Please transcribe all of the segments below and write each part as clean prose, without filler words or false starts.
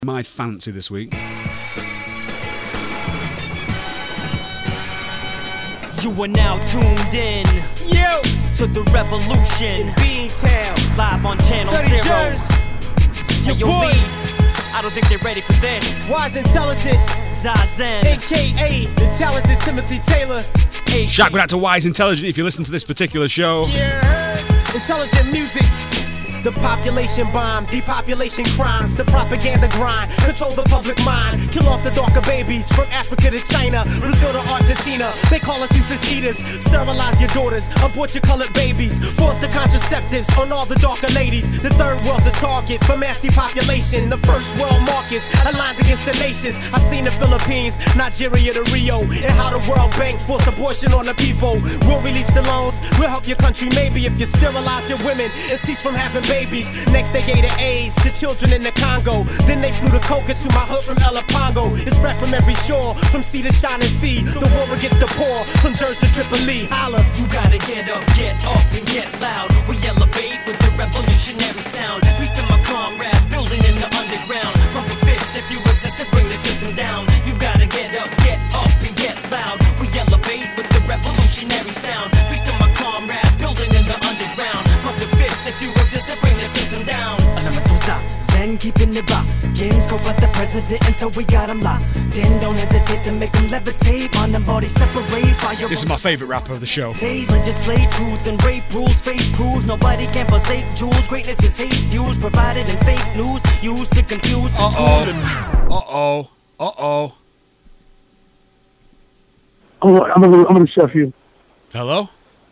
My fancy this week. You are now tuned in to the revolution in Beantown, live on Channel 0. Hey, yo, Leeds, I don't think they're ready for this. Wise Intelligent, Zazen, a.k.a. the talented Timothy Taylor. Shout out to Wise Intelligent if you listen to this particular show. Yeah, intelligent music. The population bomb, depopulation crimes, the propaganda grind, control the public mind, kill off the darker babies from Africa to China, Brazil to Argentina. They call us useless eaters, sterilize your daughters, abort your colored babies, force the contraceptives on all the darker ladies. The third world's a target for mass depopulation. The first world markets aligned against the nations. I seen the Philippines, Nigeria to Rio, and how the World Bank force abortion on the people. We'll release the loans, we'll help your country maybe if you sterilize your women and cease from having babies. Next they gave the AIDS to children in the Congo. Then they flew the coca to my hood from El Apongo. It's spread from every shore, from sea to shining sea. The war against the poor, from Jersey to Tripoli. Holla. You gotta get up and get loud. We elevate with the revolutionary sound. Peace to my comrades, building in the underground. Pump a fist if you exist to bring the system down. You gotta get up and get loud. We elevate with the revolutionary sound. Peace to my comrades, building in the underground. Pump a fist if you exist to bring the system down. Zen keeping it rock. Games go at the president until we got him locked. Then don't hesitate to make him levitate. On them body separate by your. This is my favorite rapper of the show. Legislate truth and rape rules, fake proves nobody can forsake jewels. Greatness is hate views provided in fake news, used to confuse. Uh-oh. I'm gonna chef you. Hello?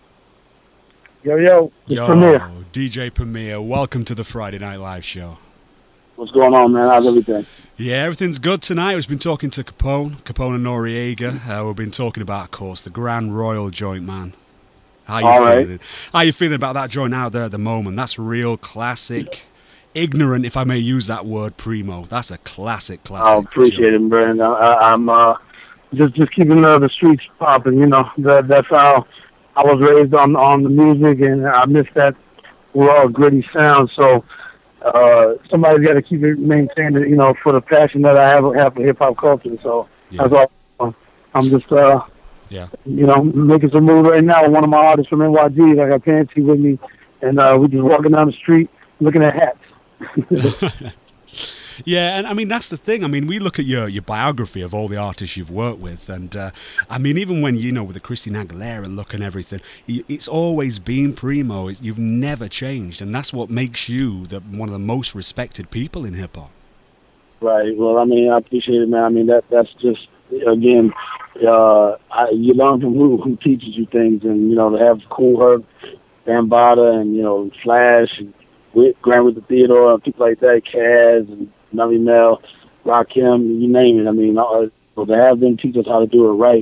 Yo, it's Premier. DJ Premier, welcome to the Friday Night Live show. What's going on, man? How's everything? Yeah, everything's good tonight. We've been talking to Capone and Noriega. We've been talking about, of course, the Grand Royal joint, man. How you feeling? How you feeling about that joint out there at the moment? That's real classic, ignorant, if I may use that word, primo. That's a classic. I appreciate it, Brandon. I'm just keeping the streets popping. You know, that's how I was raised on the music, and I miss that raw, gritty sound. So somebody's got to keep it maintained, you know, for the passion that I have for hip hop culture. So that's all. I'm just you know, making some moves right now with one of my artists from NYG. I got Pansy with me, and we just walking down the street looking at hats. Yeah, and I mean, that's the thing. I mean, we look at your biography of all the artists you've worked with, and I mean, even when, you know, with the Christina Aguilera look and everything, it's always been primo. You've never changed, and that's what makes you one of the most respected people in hip-hop. Right. Well, I mean, I appreciate it, man. I mean, that's just, again, you learn from who teaches you things, and, you know, to have Kool Herc, Bambaataa, and, you know, Flash, and Grant with the Theodore, and people like that, Kaz, and Melly Mel, Rakim, you name it. I mean, to have them teach us how to do it right.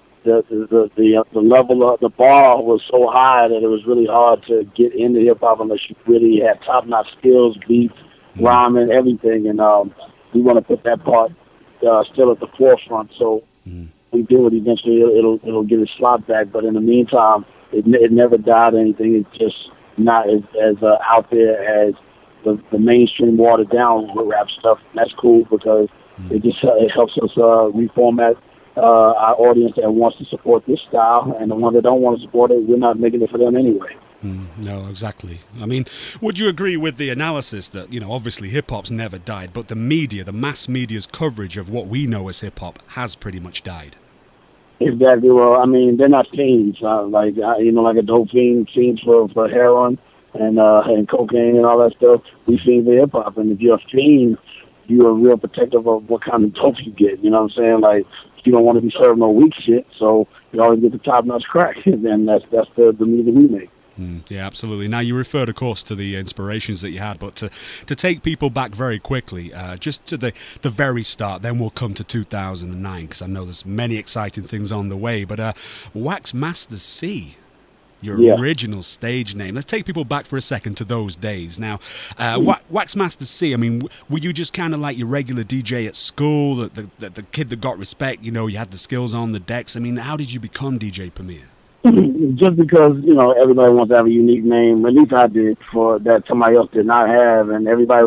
The level of the bar was so high that it was really hard to get into hip hop unless you really had top notch skills, beats, rhyming, everything. And we want to put that part still at the forefront. So we do it. Eventually, it'll get its slot back. But in the meantime, it never died or anything. It's just not as out there as the mainstream watered down rap stuff. And that's cool because it helps us reformat our audience that wants to support this style, and the ones that don't want to support it, we're not making it for them anyway. No, exactly. I mean, would you agree with the analysis that, you know, obviously hip-hop's never died, but the media, the mass media's coverage of what we know as hip-hop has pretty much died? Exactly. Well, I mean, they're not fiends. Like a dope fiend for heroin and cocaine and all that stuff. We fiend for hip hop, and if you're a fiend, you're a real protective of what kind of dope you get. You know what I'm saying? Like, you don't want to be serving no weak shit, so you always get the top notch crack, and that's the music we make. Yeah, absolutely. Now, you referred, of course, to the inspirations that you had, but to take people back very quickly, just to the very start, then we'll come to 2009, because I know there's many exciting things on the way, but Wax Master C, your original stage name. Let's take people back for a second to those days. Now, Wax Master C, I mean, were you just kind of like your regular DJ at school, the kid that got respect, you know, you had the skills on the decks? I mean, how did you become DJ Premier? Just because, you know, everybody wants to have a unique name. At least I did, for that somebody else did not have, and everybody was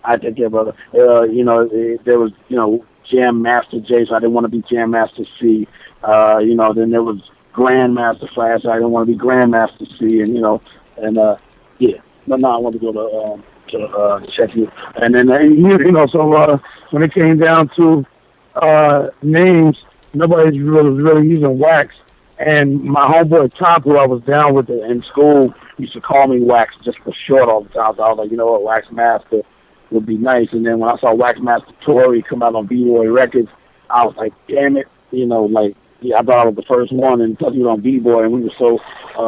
I take care, brother. There was, Jam Master J, so I didn't want to be Jam Master C. Then there was Grandmaster Flash, so I didn't want to be Grandmaster C, and yeah. But no, I want to go to check you. And then, so when it came down to names, nobody was really using Wax. And my homeboy Top, who I was down with in school, used to call me Wax just for short all the time. So I was like, you know what, Wax Master would be nice. And then when I saw Wax Master Tory come out on B-Boy Records, I was like, damn it, I thought I was the first one, and plus he was on B-Boy, and we were so,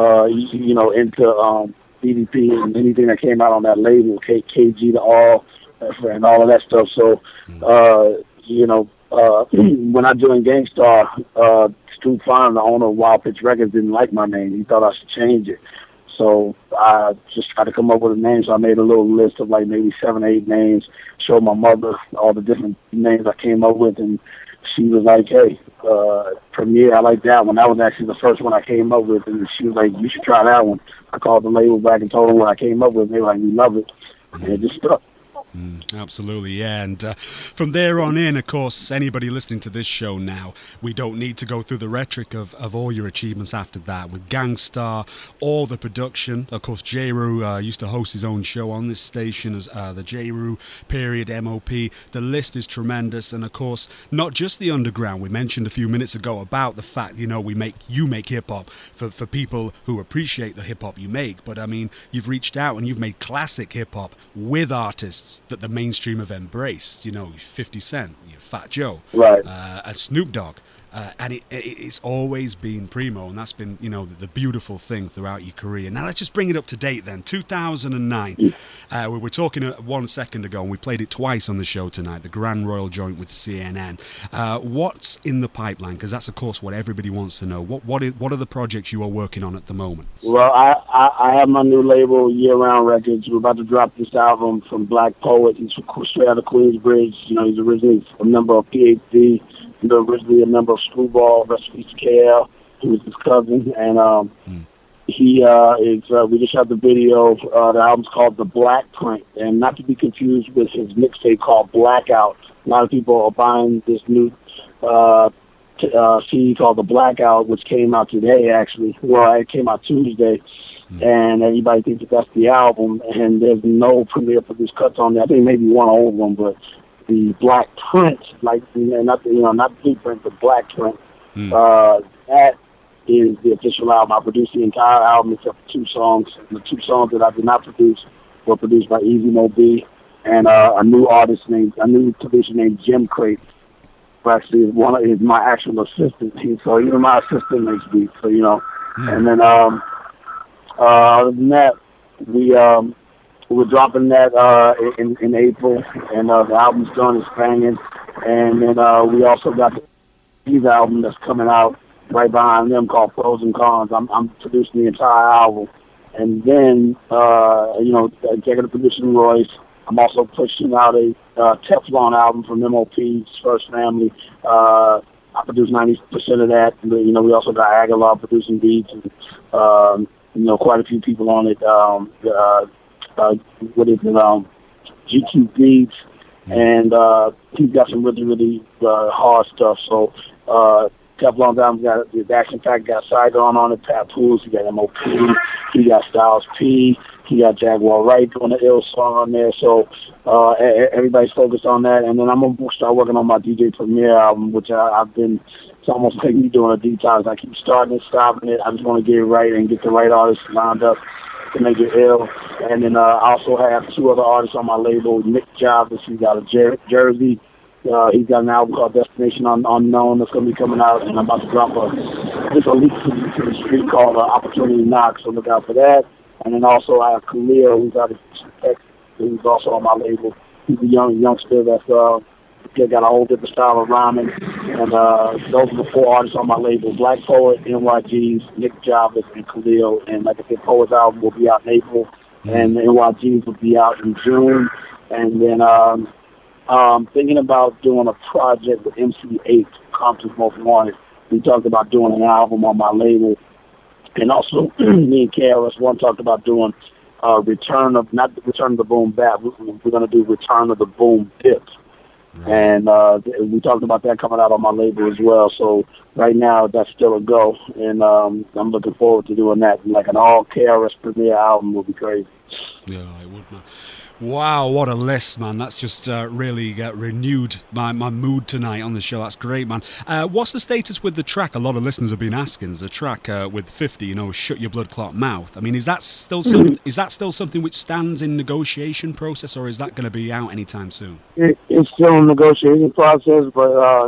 into BDP and anything that came out on that label, KG to All, and all of that stuff. So, when I joined Gangstar, Stu Fine, the owner of Wild Pitch Records, didn't like my name. He thought I should change it. So I just tried to come up with a name. So I made a little list of like maybe 7 or 8 names, showed my mother all the different names I came up with, and she was like, hey, Premier, I like that one. That was actually the first one I came up with, and she was like, you should try that one. I called the label back and told them what I came up with, and they were like, we love it. And it just stuck. Absolutely, yeah. And from there on in, of course, anybody listening to this show now, we don't need to go through the rhetoric of all your achievements after that. With Gangstar, all the production. Of course, Jeru used to host his own show on this station as the Jeru period, MOP. The list is tremendous. And of course, not just the underground. We mentioned a few minutes ago about the fact, you make hip-hop for people who appreciate the hip-hop you make. But I mean, you've reached out and you've made classic hip-hop with artists that the mainstream have embraced, 50 Cent, Fat Joe, right, and Snoop Dogg, and it's always been primo, and that's been, the beautiful thing throughout your career. Now let's just bring it up to date then. 2009, we were talking 1 second ago, and we played it twice on the show tonight, the Grand Royal joint with CNN. What's in the pipeline? Because that's, of course, what everybody wants to know. What are the projects you are working on at the moment? Well, I have my new label, Year Round Records. We're about to drop this album from Black Poet. He's straight out of Queensbridge. He's originally a member of PhD. Originally a member of Screwball, Recipes to KL, who was his cousin, and he is. We just shot the video. The album's called The Black Print, and not to be confused with his mixtape called Blackout. A lot of people are buying this new CD called The Blackout, which came out today. Actually, well, it came out Tuesday, and everybody thinks that's the album. And there's no Premier produced cuts on there. I think maybe one old one, but the Black Print, not the Blueprint, but Black Print. That is the official album. I produced the entire album except for 2 songs. And the 2 songs that I did not produce were produced by Easy Mo B and a new producer named Jim Crate, who actually is my actual assistant. So even my assistant makes beats. So and then other than that, we're dropping that in April, and the album's done, it's banging. And then we also got the album that's coming out right behind them called Pros and Cons. I'm producing the entire album. And then, executive producer Royce. I'm also pushing out a Teflon album from MOP's First Family. I produced 90% of that. We also got Aguilar producing beats, and quite a few people on it. GQ Beats, and he's got some really, really hard stuff. So Teflon's album got the Action Pack, got Saigon on it, Papoose, he got MOP, he got Styles P, he got Jaguar Wright doing the ill song on there. So everybody's focused on that. And then I'm going to start working on my DJ Premier album, which it's almost like me doing a detox. I keep starting it, stopping it. I just want to get it right and get the right artists lined up to make it ill. And then I also have 2 other artists on my label. Nick Jarvis, he's out of Jersey. He's got an album called Destination Unknown that's going to be coming out, and I'm about to drop a leak to the street called Opportunity Knock, so look out for that. And then also I have Khalil, who's out of Texas, who's also on my label. He's a youngster that's got a whole different style of rhyming. And those are the 4 artists on my label: Black Poet, NYG's, Nick Jarvis, and Khalil. And like I said, Poet's album will be out in April, and the NYG's will be out in June. And then thinking about doing a project with MC8, Compton's Most Wanted. We talked about doing an album on my label. And also, me and KRS-One talked about doing not the Return of the Boom Bap. We're going to do Return of the Boom Dip. And we talked about that coming out on my label as well. So right now that's still a go, and I'm looking forward to doing that. Like an all KRS Premier album will be crazy. Yeah, it would, man. Wow, what a list, man. That's just really renewed my mood tonight on the show. That's great, man. What's the status with the track? A lot of listeners have been asking. There's a track with 50, Shut Your Blood Clot Mouth. I mean, is that still something which stands in negotiation process, or is that going to be out anytime soon? It's still in negotiation process, but,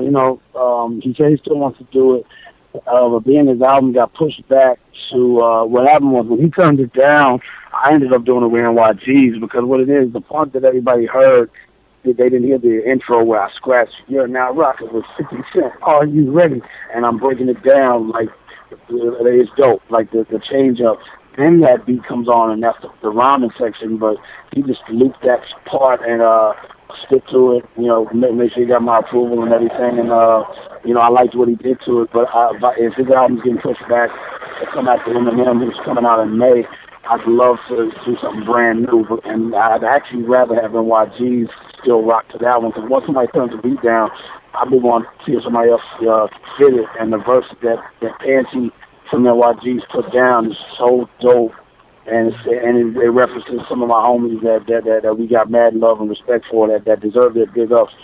he said he still wants to do it. But being his album got pushed back to, what happened was when he turned it down, I ended up doing it with NYGs, because what it is, the part that everybody heard, they didn't hear the intro where I scratched, "You're Now Rockin' with 50 Cent, Are You Ready?" And I'm breaking it down like it's dope, like the change up. Then that beat comes on, and that's the rhyming section, but he just looped that part and stick to it, make sure he got my approval and everything, and I liked what he did to it, but if his album's getting pushed back to come out to Eminem, who's coming out in May, I'd love to do something brand new, and I'd actually rather have NYGs still rock to that one, because once somebody turns the beat down, I've been wanting to see somebody else fit it, and the verse that Pansy from NYGs put down is so dope, and it references some of my homies that we got mad love and respect for, that deserve their big ups.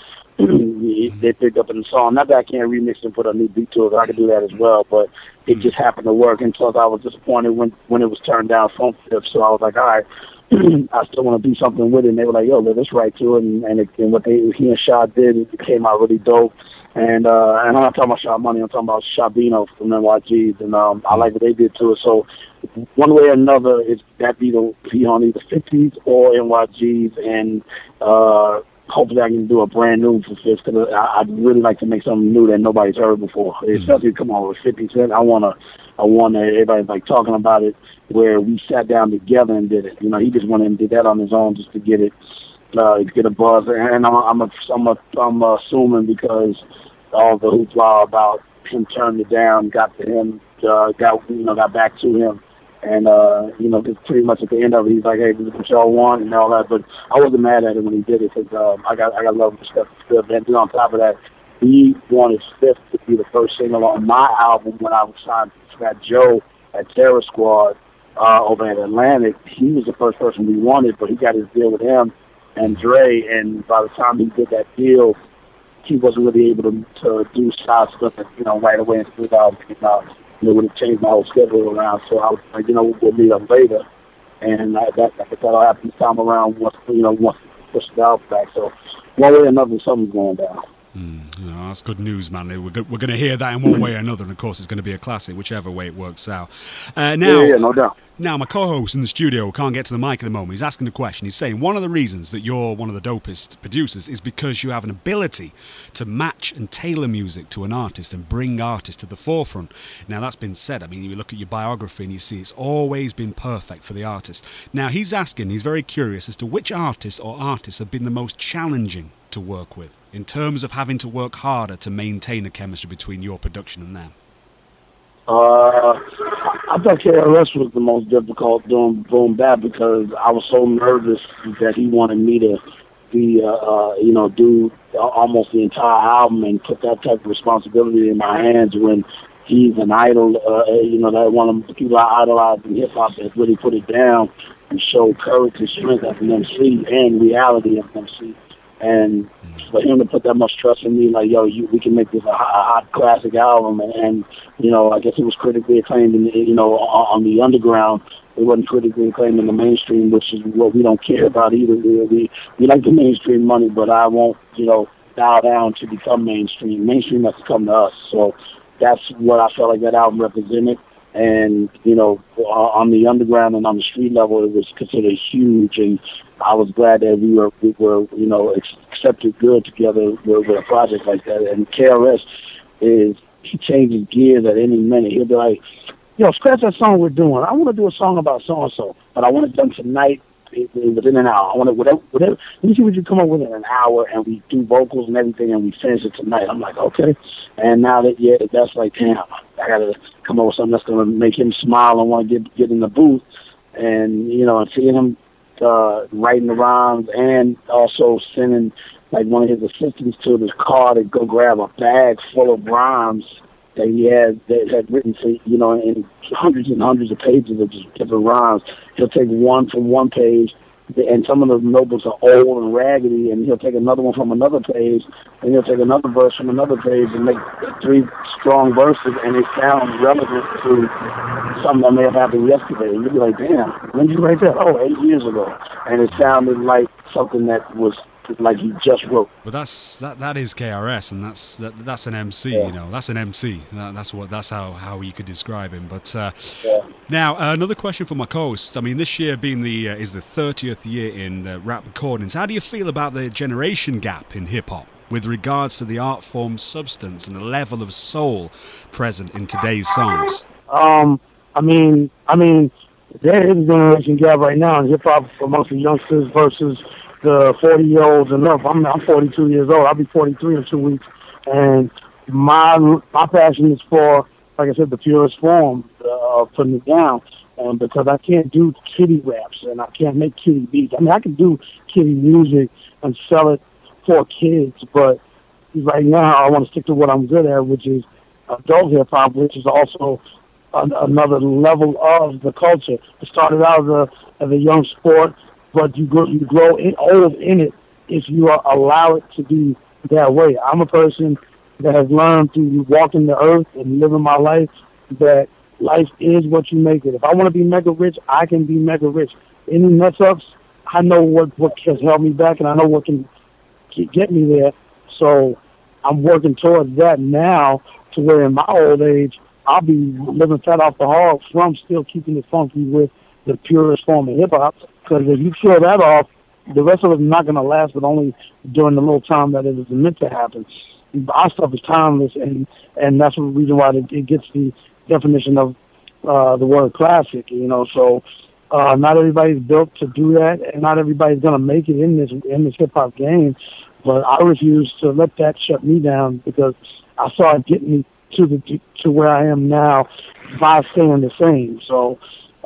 They picked up in the song. Not that I can't remix and put a new beat to it. I could do that as well, but it just happened to work. And plus, I was disappointed when it was turned down from Fifth. So I was like, all right, I still want to do something with it. And they were like, yo, let's write to it. And what he and Shaw did, it came out really dope. And I'm not talking about Shaw Money. I'm talking about Shabino from NYGs. And I like what they did to it. So one way or another, it's that beat will be on either 50s or NYGs. And hopefully I can do a brand new for Fifth, because I'd really like to make something new that nobody's heard before. Especially come on with 50 Cent. I want everybody like talking about it, where we sat down together and did it. He just went and did that on his own just to get it, get a buzz. And I'm assuming because all the hoopla about him turning it down got to him, got back to him. And, pretty much at the end of it, he's like, hey, this is what y'all want and all that. But I wasn't mad at him when he did it, because I got love and respect for Fifth. And then on top of that, he wanted Fifth to be the first single on my album when I was signed to Fat Joe at Terror Squad over at Atlantic. He was the first person we wanted, but he got his deal with him and Dre. And by the time he did that deal, he wasn't really able to do side stuff, right away in 2000. It would have changed my whole schedule around. So I was like, we'll meet up later. And that'll happen this time around once to push the album back. So one way or another, something's going down. That's good news, man. We're going to hear that in one way or another, and of course it's going to be a classic, whichever way it works out. Yeah, no doubt. Now, my co-host in the studio can't get to the mic at the moment. He's asking a question. He's saying one of the reasons that you're one of the dopest producers is because you have an ability to match and tailor music to an artist and bring artists to the forefront. Now, that's been said. I mean, you look at your biography and you see it's always been perfect for the artist. Now, he's very curious as to which artist or artists have been the most challenging to work with in terms of having to work harder to maintain a chemistry between your production and them. I thought KRS was the most difficult doing Boom Bap, because I was so nervous that he wanted me to be, do almost the entire album and put that type of responsibility in my hands when he's an idol, that one of the people I idolize in hip-hop that really put it down and showed courage and strength as an MC and reality as an MC. And for him to put that much trust in me, like, yo, we can make this a hot classic album. And I guess it was critically acclaimed, on the underground. It wasn't critically acclaimed in the mainstream, which is what we don't care about either. We like the mainstream money, but I won't, bow down to become mainstream. Mainstream has to come to us. So that's what I felt like that album represented. And, on the underground and on the street level, it was considered huge. And I was glad that we were accepted good together with a project like that. And KRS he changes gears at any minute. He'll be like, scratch that song we're doing. I want to do a song about so-and-so, but I want it done tonight within an hour. I want it whatever. Let me see what you come up with in an hour, and we do vocals and everything, and we finish it tonight. I'm like, okay. And now that's like, damn, I got to come up with something that's going to make him smile and want to get in the booth. and and seeing him writing the rhymes, and also sending like one of his assistants to his car to go grab a bag full of rhymes that he had written for, in hundreds and hundreds of pages of just different rhymes. He'll take one from one page, and some of the notebooks are old and raggedy, and he'll take another one from another page, and he'll take another verse from another page and make 3 strong verses, and they sound relevant to something that may have happened yesterday. And you'll be like, damn, when did you write that? Oh, 8 years ago. And it sounded like something that was like he just wrote. But that is KRS, and that's an MC. Yeah. That's an MC. That's how you could describe him. But Yeah. now another question for my co-host. I mean, this year being is the 30th year in rap recordings. How do you feel about the generation gap in hip hop with regards to the art form, substance, and the level of soul present in today's songs? I mean, there is a generation gap right now in hip hop amongst the youngsters versus the 40-year-olds and up. I'm 42 years old. I'll be 43 in 2 weeks, and my passion is for, like I said, the purest form of putting it down. And because I can't do kiddie raps and I can't make kiddie beats. I mean, I can do kiddie music and sell it for kids, but right now I want to stick to what I'm good at, which is adult hip hop, which is also another level of the culture. It started out as a young sport, but you grow old in it if you allow it to be that way. I'm a person that has learned through walking the earth and living my life that life is what you make it. If I want to be mega rich, I can be mega rich. Any mess ups, I know what has held me back, and I know what can get me there. So I'm working towards that now, to where in my old age I'll be living fat off the hog from still keeping it funky with the purest form of hip hop. Because if you kill that off, the rest of it is not going to last, but only during the little time that it is meant to happen. Our stuff is timeless, and that's the reason why it gets the definition of the word classic. So not everybody's built to do that, and not everybody's going to make it in this hip hop game. But I refuse to let that shut me down, because I saw it get me to where I am now by staying the same. So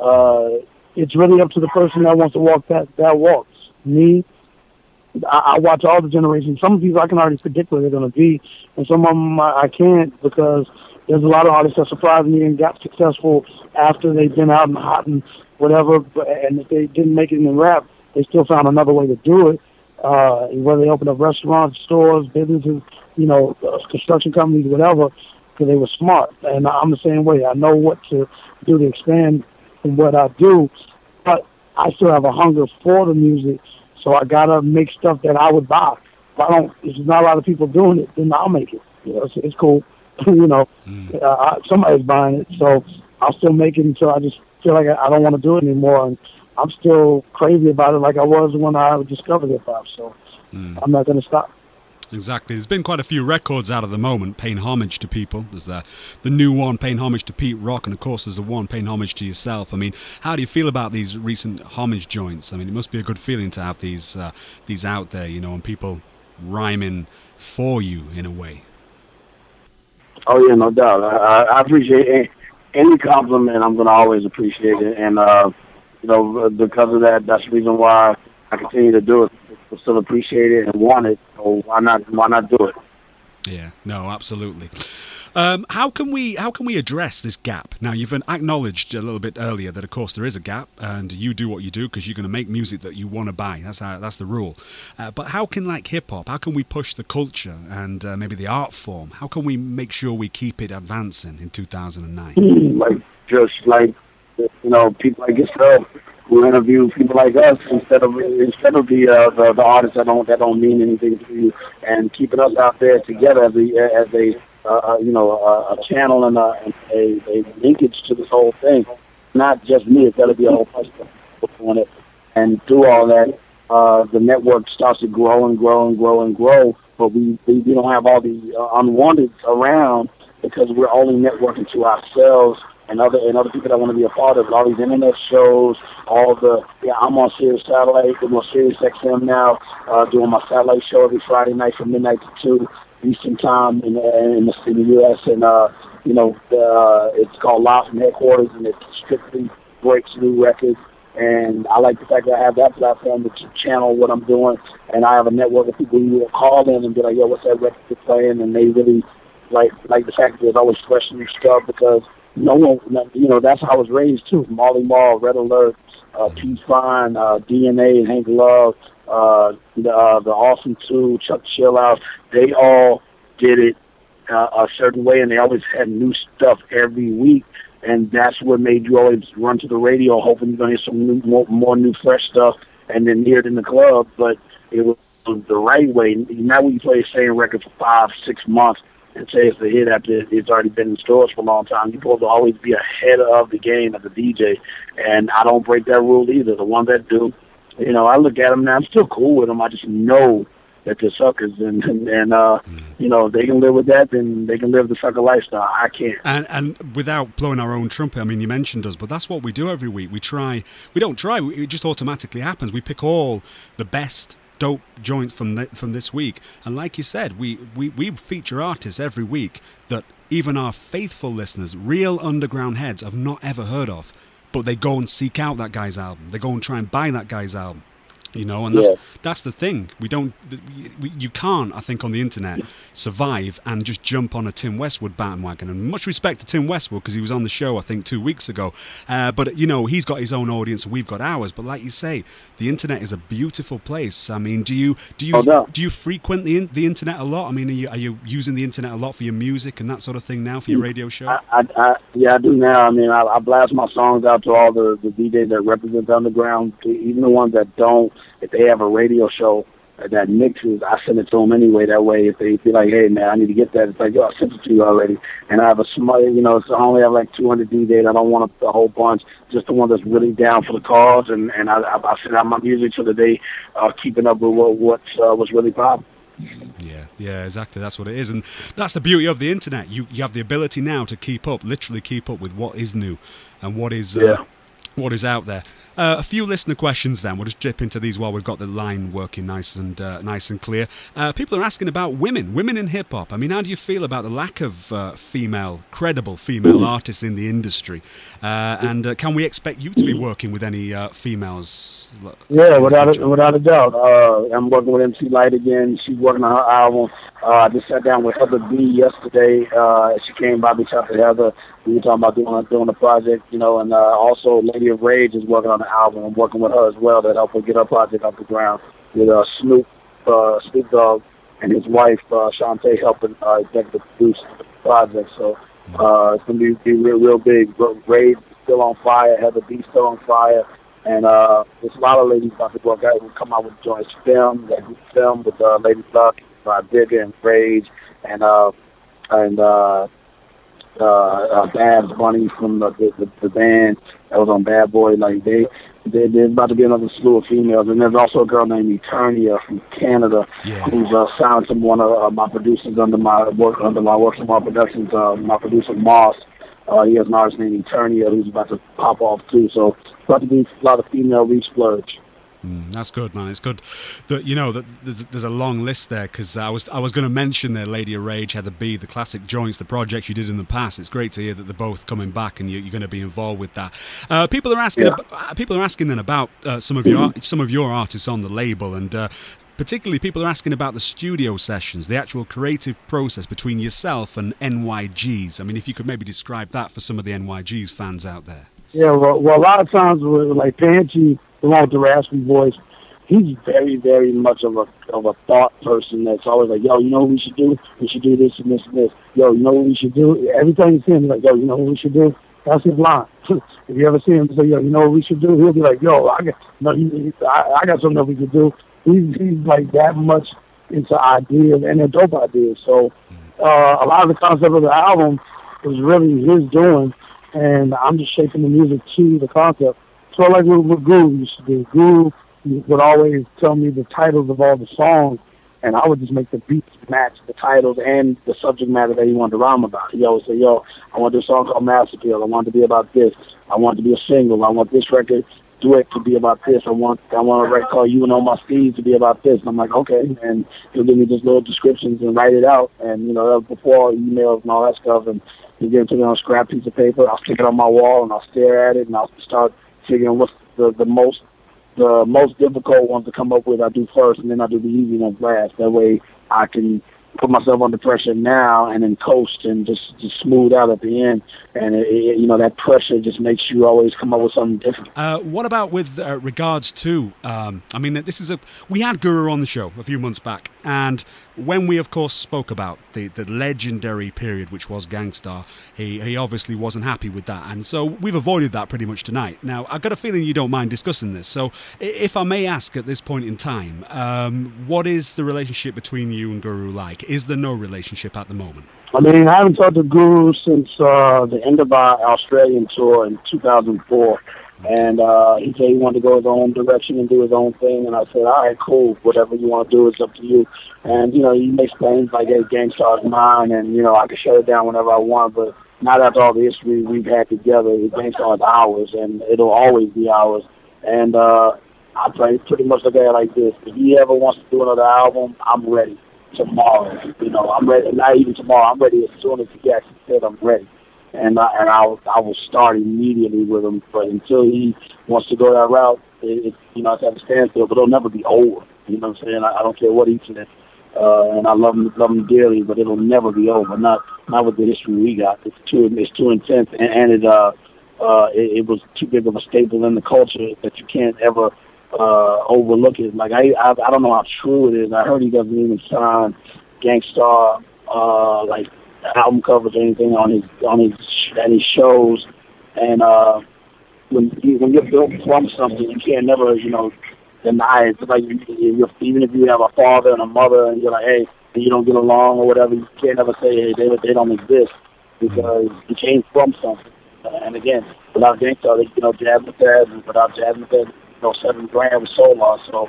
it's really up to the person that wants to walk that walk. Me, I watch all the generations. Some of these I can already predict where they're going to be, and some of them I can't, because there's a lot of artists that surprised me and got successful after they've been out and hot and whatever, and if they didn't make it in rap, they still found another way to do it. Whether they opened up restaurants, stores, businesses, construction companies, whatever, because they were smart. And I'm the same way. I know what to do to expand in what I do, but I still have a hunger for the music, so I gotta make stuff that I would buy. If there's not a lot of people doing it, then I'll make it. It's cool. Somebody's buying it, so I'll still make it until I just feel like I don't want to do it anymore. And I'm still crazy about it, like I was when I discovered hip hop. So I'm not gonna stop. Exactly. There's been quite a few records out at the moment paying homage to people. There's the new one paying homage to Pete Rock, and of course there's the one paying homage to yourself. I mean, how do you feel about these recent homage joints? I mean, it must be a good feeling to have these out there, and people rhyming for you in a way. Oh yeah, no doubt. I appreciate any compliment. I'm gonna always appreciate it, and because of that, that's the reason why I continue to do it. I still appreciate it and want it, so why not do it? Yeah, no, absolutely. How can we address this gap? Now, you've acknowledged a little bit earlier that, of course, there is a gap, and you do what you do because you're going to make music that you want to buy. That's the rule. But how can, hip hop, how can we push the culture and maybe the art form? How can we make sure we keep it advancing in 2009? People like yourself who interview people like us instead of the artists that don't mean anything to you, and keeping us out there together as a channel and a linkage to this whole thing. Not just me; it's got to be a whole bunch of people on it. And through all that, the network starts to grow and grow and grow and grow. But we don't have all the unwanted around, because we're only networking to ourselves and other people that want to be a part of it. All these internet shows, I'm on Sirius Satellite, I'm on Sirius XM now, doing my satellite show every Friday night from midnight to 2 Eastern Time in the U.S. And it's called Live from Headquarters, and it strictly breaks new records. And I like the fact that I have that platform to channel what I'm doing, and I have a network of people who will call in and be like, yo, what's that record you're playing? And they really like the fact that there's always fresh new stuff, because no one, you know, that's how I was raised too. Marley Marl, Red Alert, P. Fine, DNA, Hank Love, the Awesome Two, Chuck Chillout. They all did it a certain way, and they always had new stuff every week. And that's what made you always run to the radio, hoping you're going to hear some new, more new, fresh stuff, and then hear it in the club. But it was the right way. Now when you play the same record for 5-6 months and say it's a hit after it's already been in stores for a long time, you're supposed to always be ahead of the game as a DJ. And I don't break that rule either. The ones that do, you know, I look at them now. I'm still cool with them. I just know that they're suckers, and you know, they can live with that, then they can live the sucker lifestyle. I can't. And without blowing our own trumpet, I mean, you mentioned us, but that's what we do every week. We don't try, it just automatically happens. We pick all the best dope joints from this week, and like you said, we feature artists every week that even our faithful listeners, real underground heads, have not ever heard of, but they go and seek out that guy's album. They go and try and buy that guy's album. You know, and that's the thing. You can't, I think, on the internet survive and just jump on a Tim Westwood bandwagon. And much respect to Tim Westwood, because he was on the show, I think, 2 weeks ago. But you know, he's got his own audience, and we've got ours. But like you say, the internet is a beautiful place. I mean, do you frequent the internet a lot? I mean, are you using the internet a lot for your music and that sort of thing now for your radio show? Yeah, I do now. I mean, I blast my songs out to all the DJs that represent the underground, even the ones that don't. If they have a radio show that mixes, I send it to them anyway. That way, if they feel like, hey, man, I need to get that, it's like, yo, I sent it to you already. And I have a small, you know, I only have like 200 DJs. I don't want a whole bunch, just the one that's really down for the cause. And I send out my music so that they are keeping up with what's really popping. Yeah, exactly. That's what it is, and that's the beauty of the internet. You have the ability now to literally keep up with what is new and what is out there. A few listener questions then. We'll just dip into these while we've got the line working nice and clear. People are asking about women in hip-hop. I mean, how do you feel about the lack of credible female artists in the industry? And can we expect you to be working with any females? Yeah, without a doubt. I'm working with MC Light again. She's working on her album. I just sat down with Heather B yesterday. She came by, we talked to Heather. We were talking about doing a project, you know, and also Lady of Rage is working on an album. I'm working with her as well to help her get her project off the ground with Snoop Dogg and his wife Shantae helping executive produce the project. So it's going to be real big. Rage is still on fire. Heather B still on fire. And there's a lot of ladies about to work out. We'll come out with joint film, that group film with Lady Luck, Digger and Rage, and Bad Bunny from the band that was on Bad Boy. Like they're about to get another slew of females, and there's also a girl named Eternia from Canada who's signed to one of my producers under my Works of Art Productions. My producer Moss, he has an artist named Eternia who's about to pop off too. So it's about to be a lot of female re-splurge. That's good, man. It's good that, you know, that there's a long list there, because I was going to mention there Lady of Rage, Heather B, the classic joints, the projects you did in the past. It's great to hear that they're both coming back and you're going to be involved with that. People are asking then about some of your artists on the label, and particularly people are asking about the studio sessions, the actual creative process between yourself and NYGs. I mean, if you could maybe describe that for some of the NYGs fans out there. Yeah, well, a lot of times with like Panchi, the one with the raspy voice, he's very, very much of a thought person that's always like, yo, you know what we should do? We should do this and this and this. Yo, you know what we should do? Every time you see him, he's like, yo, you know what we should do? That's his line. If you ever see him say, yo, you know what we should do? He'll be like, yo, I got something that we could do. He's like that much into ideas, and they're dope ideas. So a lot of the concept of the album was really his doing, and I'm just shaping the music to the concept. So like what Guru used to do. Guru would always tell me the titles of all the songs, and I would just make the beats match the titles and the subject matter that he wanted to rhyme about. He always say, yo, I want this song called Mass Appeal. I want it to be about this. I want it to be a single. I want this record duet to be about this. I want a record called You and All My Steeds to be about this. And I'm like, okay. And he'll give me just little descriptions and write it out. And, you know, that was before emails and all that stuff. And he'll give it to me on a scrap piece of paper. I'll stick it on my wall and I'll stare at it and I'll start figuring the most difficult ones to come up with I do first, and then I do the easy ones last. That way I can put myself under pressure now and then coast and just smooth out at the end. And, that pressure just makes you always come up with something different. What about with regards to, we had Guru on the show a few months back, and when we, of course, spoke about the legendary period, which was Gang Starr, he obviously wasn't happy with that. And so we've avoided that pretty much tonight. Now, I've got a feeling you don't mind discussing this. So if I may ask at this point in time, what is the relationship between you and Guru like? Is there no relationship at the moment? I mean, I haven't talked to Guru since the end of our Australian tour in 2004. And he said he wanted to go his own direction and do his own thing. And I said, all right, cool. Whatever you want to do, it's up to you. And, he makes claims like, hey, Gang Starr is mine, and, I can shut it down whenever I want. But not after all the history we've had together. Gang Starr is ours, and it'll always be ours. And I pretty much look at it like this. If he ever wants to do another album, I'm ready. Tomorrow, I'm ready. Not even tomorrow. I'm ready as soon as he actually said I'm ready, and I will start immediately with him. But until he wants to go that route, it's at a standstill. But it'll never be over. You know what I'm saying? I don't care what he said, and I love him dearly. But it'll never be over. Not with the history we got. It's too intense, and it was too big of a staple in the culture that you can't ever overlook it. Like I don't know how true it is. I heard he doesn't even sign Gang Starr like album covers or anything on his shows. And when you're built from something, you can't never deny it. It's like even if you have a father and a mother and you're like, hey, and you don't get along or whatever, you can't ever say, hey, they don't exist because you came from something. And again, without Gang Starr, Jazzmatazz, and without Jazzmatazz, $7 grand was sold off. So,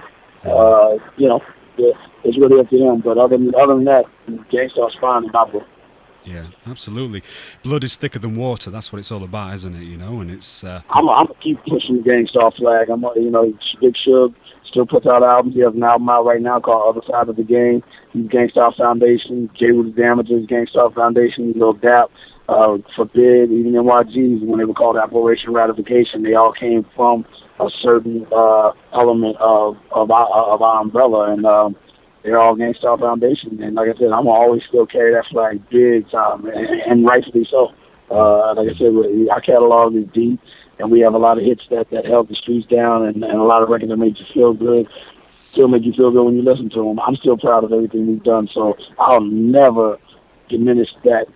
it's really up to him. But other than that, Gang Starr's fine in my book. Yeah, absolutely. Blood is thicker than water. That's what it's all about, isn't it? And it's. I'm gonna keep pushing the Gang Starr flag. Big Suge still puts out albums. He has an album out right now called Other Side of the Game. He's Gang Starr Foundation. J. Roots Damages, Gang Starr Foundation. Lil Dap, Forbid, even NYGs, when they were called Operation Ratification, they all came from a certain element of our umbrella, and they're all Gang Starr Foundation. And like I said, I'm always still carry that flag big time, and rightfully so. Like I said, our catalog is deep, and we have a lot of hits that held the streets down, and a lot of records that made you feel good. Still make you feel good when you listen to them. I'm still proud of everything we've done, so I'll never diminish that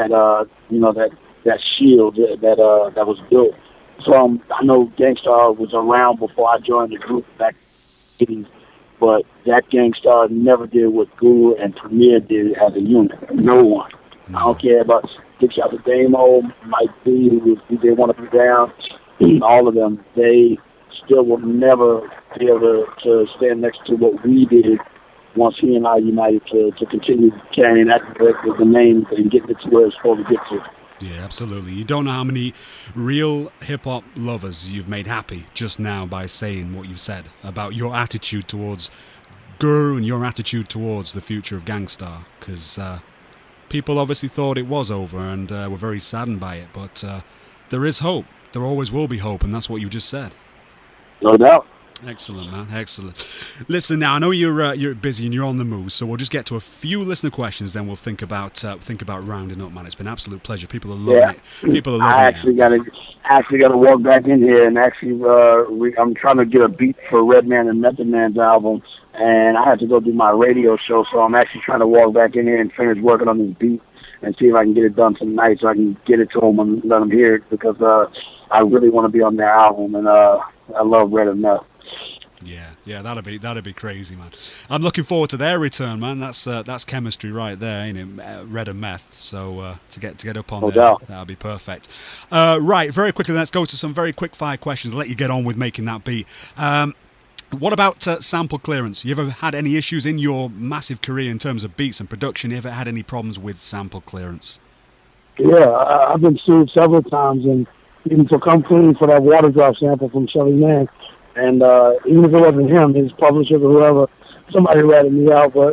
shield that was built from. I know Gang Starr was around before I joined the group back in the 80s, but that Gang Starr never did what Guru and Premier did as a unit. No one. I don't care about Big Shot to Damo, Mike B, who did Want to Be Down, all of them. They still will never be able to stand next to what we did once he and I united to continue carrying that the name and getting it to where it's supposed to get to. Yeah, absolutely. You don't know how many real hip-hop lovers you've made happy just now by saying what you said about your attitude towards Guru and your attitude towards the future of Gang Starr, because people obviously thought it was over and were very saddened by it, but there is hope. There always will be hope, and that's what you just said. No doubt. Excellent, man. Excellent. Listen, now I know you're busy and you're on the move, so we'll just get to a few listener questions. Then we'll think about rounding up, man. It's been an absolute pleasure. People are loving it. People are loving it. I actually got to walk back in here and actually I'm trying to get a beat for Redman and Method Man's album, and I have to go do my radio show, so I'm actually trying to walk back in here and finish working on this beat and see if I can get it done tonight, so I can get it to them and let them hear it, because I really want to be on their album, and I love Red and Meth. Yeah, that'd be crazy, man. I'm looking forward to their return, man. That's chemistry right there, ain't it? Red and Meth. So to get up on there, that'll be perfect. Right, very quickly, let's go to some very quick fire questions. I'll let you get on with making that beat. What about sample clearance? You ever had any issues in your massive career in terms of beats and production? You ever had any problems with sample clearance? Yeah, I've been sued several times, and even to come clean for that Water Drop sample from Shelly Man. And even if it wasn't him, his publisher or whoever, somebody ratted me out. But,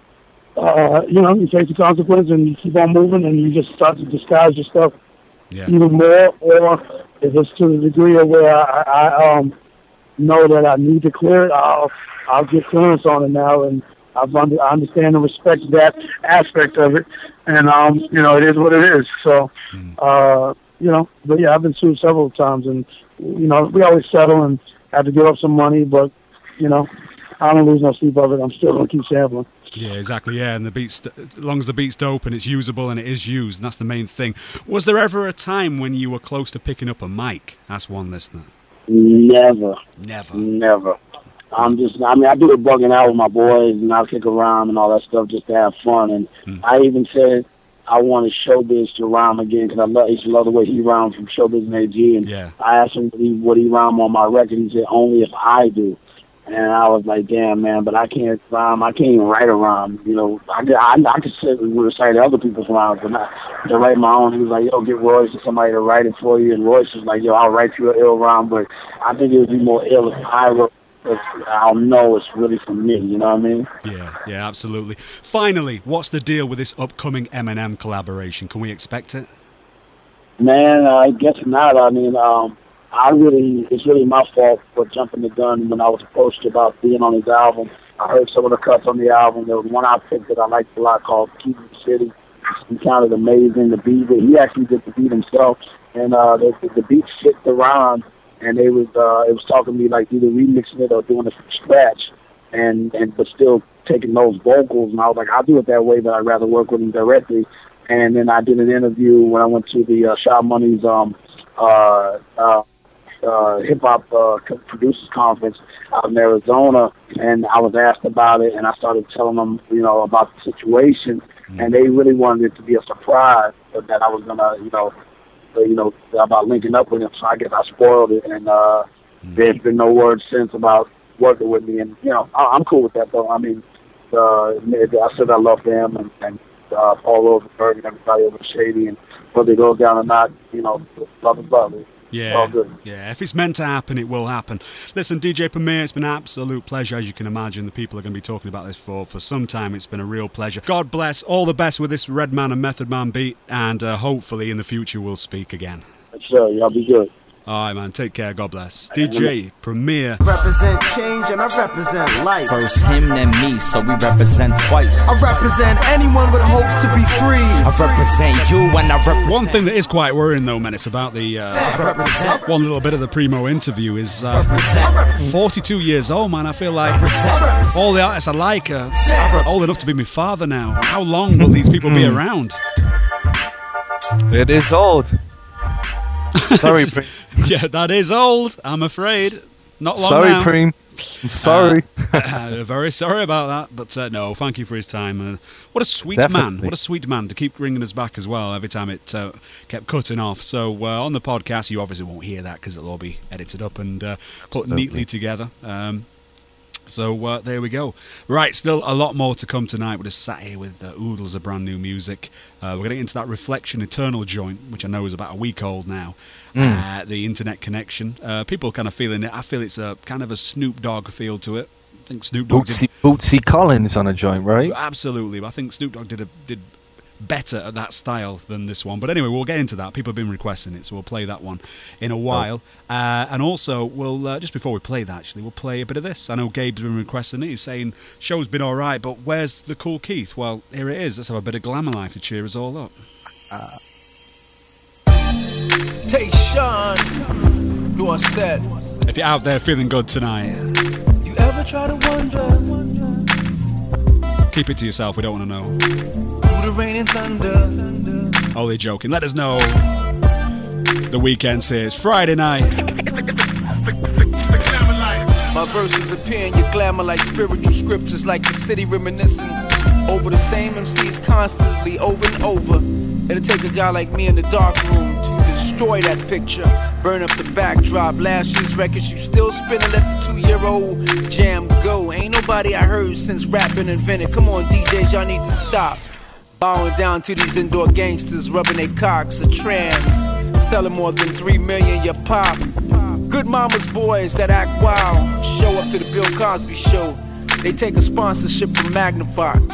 you face the consequence and you keep on moving, and you just start to disguise your stuff even more. Or if it's to the degree of where I know that I need to clear it, I'll get clearance on it now, and I understand and respect that aspect of it, and it is what it is. So, but yeah, I've been sued several times, and we always settle and have to give up some money, but I don't lose no sleep of it. I'm still gonna keep sampling. Yeah, exactly. Yeah, and the beats, as long as the beat's dope and it's usable and it is used, and that's the main thing. Was there ever a time when you were close to picking up a mic? That's one listener. Never. Never. I do it bugging out with my boys, and I'll kick around and all that stuff just to have fun. And I even said I wanted Showbiz to rhyme again because I used to love the way he rhymed from Showbiz and AG. And I asked him would he rhyme on my record. He said only if I do. And I was like, damn, man, but I can't rhyme. I can't even write a rhyme. I could sit and recite other people's rhymes, but not to write my own. He was like, yo, get Royce or somebody to write it for you. And Royce was like, yo, I'll write you an ill rhyme, but I think it would be more ill if I wrote. I'll know it's really for me, you know what I mean? Yeah, absolutely. Finally, what's the deal with this upcoming Eminem collaboration? Can we expect it? Man, I guess not. I mean, it's really my fault for jumping the gun when I was approached about being on his album. I heard some of the cuts on the album. There was one I picked that I liked a lot called Cuban City. He sounded amazing. The beat, he actually did the beat himself, and the beat fit the rhyme. And it was talking to me like either remixing it or doing it from scratch, but still taking those vocals. And I was like, I'll do it that way, but I'd rather work with him directly. And then I did an interview when I went to the Sha Money's hip hop producers conference out in Arizona, and I was asked about it, and I started telling them, about the situation, and they really wanted it to be a surprise that I was gonna, about linking up with him. So I guess I spoiled it, and there's been no word since about working with me, and I'm cool with that though. I mean, I said I love them and Paul Rosenberg and everybody over Shady, and whether it goes down or not, blah. Yeah, if it's meant to happen, it will happen. Listen, DJ Premier, it's been an absolute pleasure. As you can imagine, the people are going to be talking about this for some time. It's been a real pleasure. God bless. All the best with this Redman and Method Man beat, and hopefully in the future we'll speak again. Sure, y'all be good. All right, man. Take care. God bless. DJ Premier. Represent change and I represent life. First him, then me, so we represent twice. I represent anyone with hopes to be free. I represent you and I represent... One thing that is quite worrying, though, Menace, about the one little bit of the Primo interview is 42 years old, man. I feel like all the artists I like are old enough to be my father now. How long will these people be around? It is old. Sorry, Preem. Yeah, that is old, I'm afraid. Not long sorry, now. Preem. I'm sorry. Very sorry about that, but no, thank you for his time. What a sweet man. What a sweet man to keep bringing us back as well every time it kept cutting off. So on the podcast, you obviously won't hear that because it'll all be edited up and put neatly together. So there we go. Right, still a lot more to come tonight. We're just sat here with oodles of brand new music. We're getting into that Reflection Eternal joint, which I know is about a week old now. The Internet Connection. People kind of feeling it. I feel it's a kind of a Snoop Dogg feel to it. I think Snoop Dogg Bootsy Collins on a joint, right? Absolutely. I think Snoop Dogg did better at that style than this one, but anyway, we'll get into that. People have been requesting it, so we'll play that one in a while. And also, we'll just before we play that, actually, we'll play a bit of this. I know Gabe's been requesting it. He's saying show's been all right, but where's the Cool Keith? Well, here it is. Let's have a bit of Glamour Life to cheer us all up. Take Sean, do a set. If you're out there feeling good tonight, you ever try to wonder? Keep it to yourself. We don't want to know. Through the rain and thunder. Only joking. Let us know. The weekend's here. It's Friday night. My verses appear in your glamour like spiritual scriptures, like the city reminiscing over the same MCs constantly, over and over. It'll take a guy like me in the dark room to destroy that picture, burn up the backdrop. Last year's records you still spinning, let the 2-year-old jam go. Ain't nobody I heard since rapping invented. Come on DJs, y'all need to stop bowing down to these indoor gangsters, rubbing their cocks a trans, selling more than 3 million your pop. Good mama's boys that act wild show up to the Bill Cosby show. They take a sponsorship from Magnifox.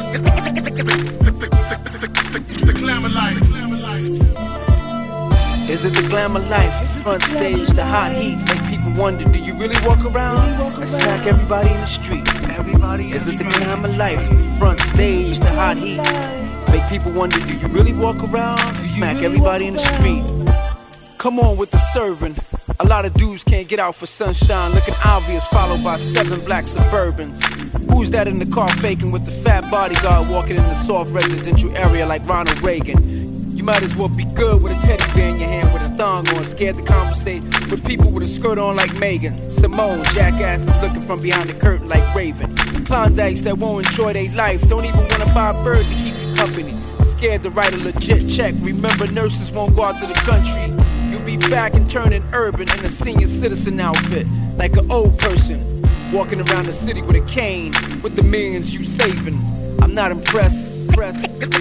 It's Is it the glamour life, the front stage, the hot heat? Make people wonder, do you really walk around and smack everybody in the street? Is it the glamour life, the front stage, the hot heat? Make people wonder, do you really walk around and smack everybody in the street? Come on with the serving. A lot of dudes can't get out for sunshine, looking obvious, followed by 7 black Suburbans. Who's that in the car faking with the fat bodyguard walking in the soft residential area like Ronald Reagan? You might as well be good with a teddy bear in your hand with a thong on, scared to conversate with people with a skirt on like Megan. Simone, jackasses looking from behind the curtain like Raven. Klondikes that won't enjoy their life, don't even want to buy a bird to keep you company. Scared to write a legit check, remember nurses won't go out to the country. You'll be back and turning urban in a senior citizen outfit, like an old person, walking around the city with a cane, with the millions you saving. I'm not impressed. Is it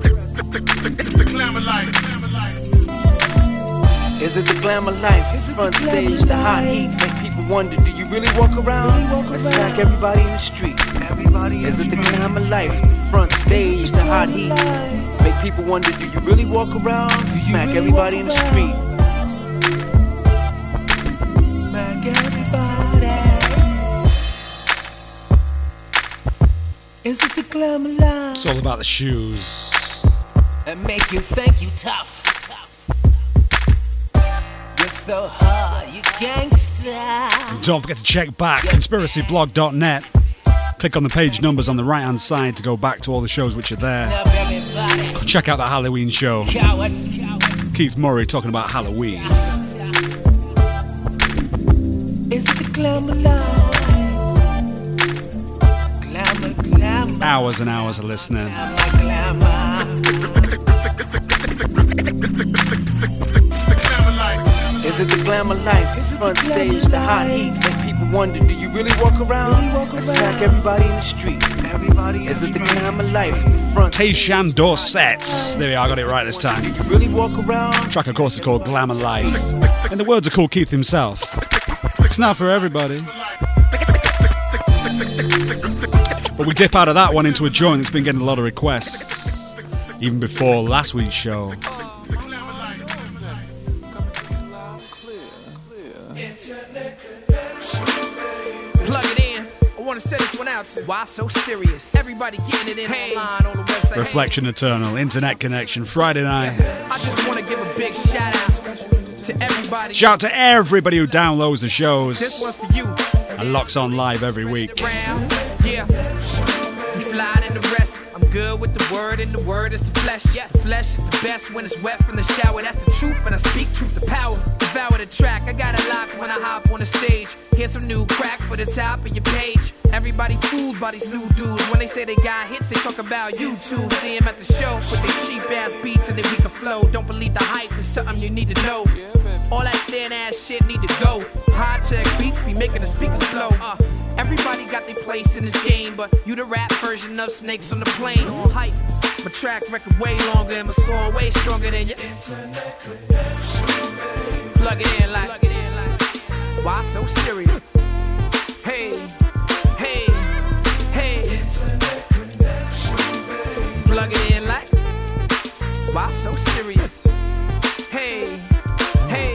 the glamour life, front stage, the hot heat? Make people wonder, do you really walk around and smack everybody in the street? Is it the glamour life, the front stage, the hot heat? Make people wonder, do you really walk around and smack everybody in the street? Smack everybody. Is it the glamour life? It's all about the shoes. And make you think you tough. You're so hard, you gangsta. Don't forget to check back conspiracyblog.net. Click on the page numbers on the right hand side to go back to all the shows which are there. Check out that Halloween show. Keith Murray talking about Halloween. Is it the glamour life? Glamour, glamour. Hours and hours of listening. Is it the glamour life? Front stage, the hot heat. Make people wonder, do you really walk around and smack everybody in the street? Is it the glamour life? Front Tayshan Dorset. There we are, I got it right this time. Do you really walk around? The track, of course, is called Glamour Life. And the words are called Keith himself. It's not for everybody. But we dip out of that one into a joint that's been getting a lot of requests, even before last week's show. Plug it in. I want to set this one out. Why so serious? Everybody getting it in online on the website. Reflection Eternal, Internet Connection, Friday night. I just want to give a big shout out to everybody. Shout out to everybody who downloads the shows This one's for you. and locks on live every week. Round. Yeah. You fly in the rest. I'm good with the word, and the word is the flesh. Yes, flesh is the best when it's wet from the shower. That's the truth, and I speak truth to power. Devour the track. I got it locked when I hop on the stage. Here's some new crack for the top of your page. Everybody fooled by these new dudes. When they say they got hits, they talk about YouTube. See them at the show with their cheap ass beats and then we can flow. Don't believe the hype is something you need to know. All that thin ass shit need to go. High tech beats be making the speakers blow. Everybody got their place in this game, but you the rap version of Snakes on the Plane. On hype, my track record way longer and my song way stronger than your internet connection. Plug it in like, why so serious? Hey, hey, hey. Internet connection. Plug it in like, why so serious? Hey, hey.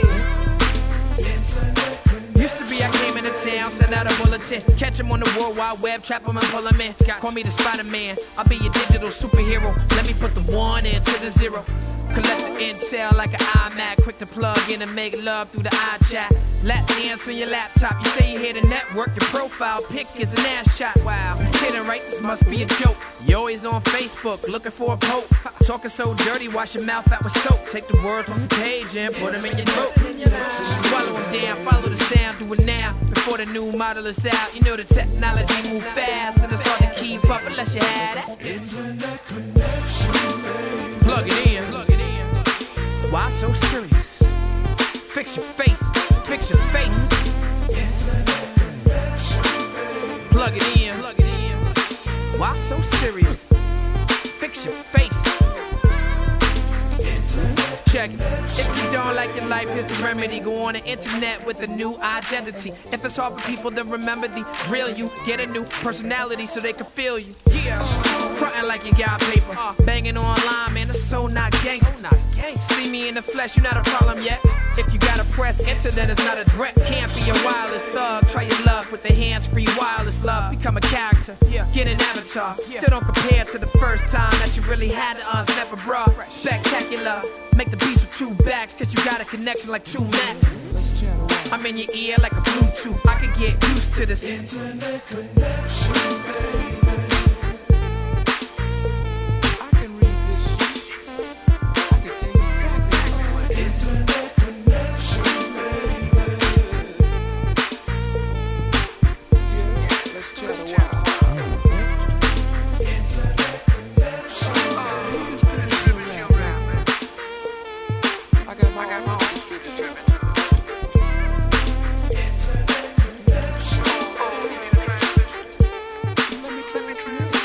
Used to be I came into town, sent out a bulletin, catch him on the World Wide Web, trap him and pull him in. Call me the Spider-Man, I'll be your digital superhero. Let me put the 1 into the 0. Collect the intel like an iMac, quick to plug in and make love through the iChat. Lap dance on your laptop, you say you hear the network, your profile pic is an ass shot. Wow, kidding right, this must be a joke. You always on Facebook, looking for a poke. Talking so dirty, wash your mouth out with soap. Take the words off the page and put them in your note. Swallow them down, follow the sound, do it now. Before the new model is out, you know the technology move fast, and it's hard to keep up unless you had that internet connection. Plug it in. Why so serious? Fix your face, fix your face. Plug it in. Why so serious? Fix your face. check it. If you don't like your life, here's the remedy. Go on the internet with a new identity. If it's hard for people to remember the real you, get a new personality so they can feel you. Yeah, frontin' like you got paper, banging online, man, that's so not gangsta. See me in the flesh, you not a problem yet. If you gotta press enter, then it's not a threat. Can't be a wireless thug. Try your luck with the hands-free wireless love. Become a character, get an avatar. Still don't compare to the first time that you really had to unsnap a bra. Spectacular. Make the beats with two backs, cause you got a connection like two Macs. I'm in your ear like a Bluetooth. I could get used to this internet connection, baby. I can read this shit. I can tell you exactly what internet connection, baby. Yeah, let's chat a while. Internet connection, I got my own distribution. Internet connection. Let me play some music.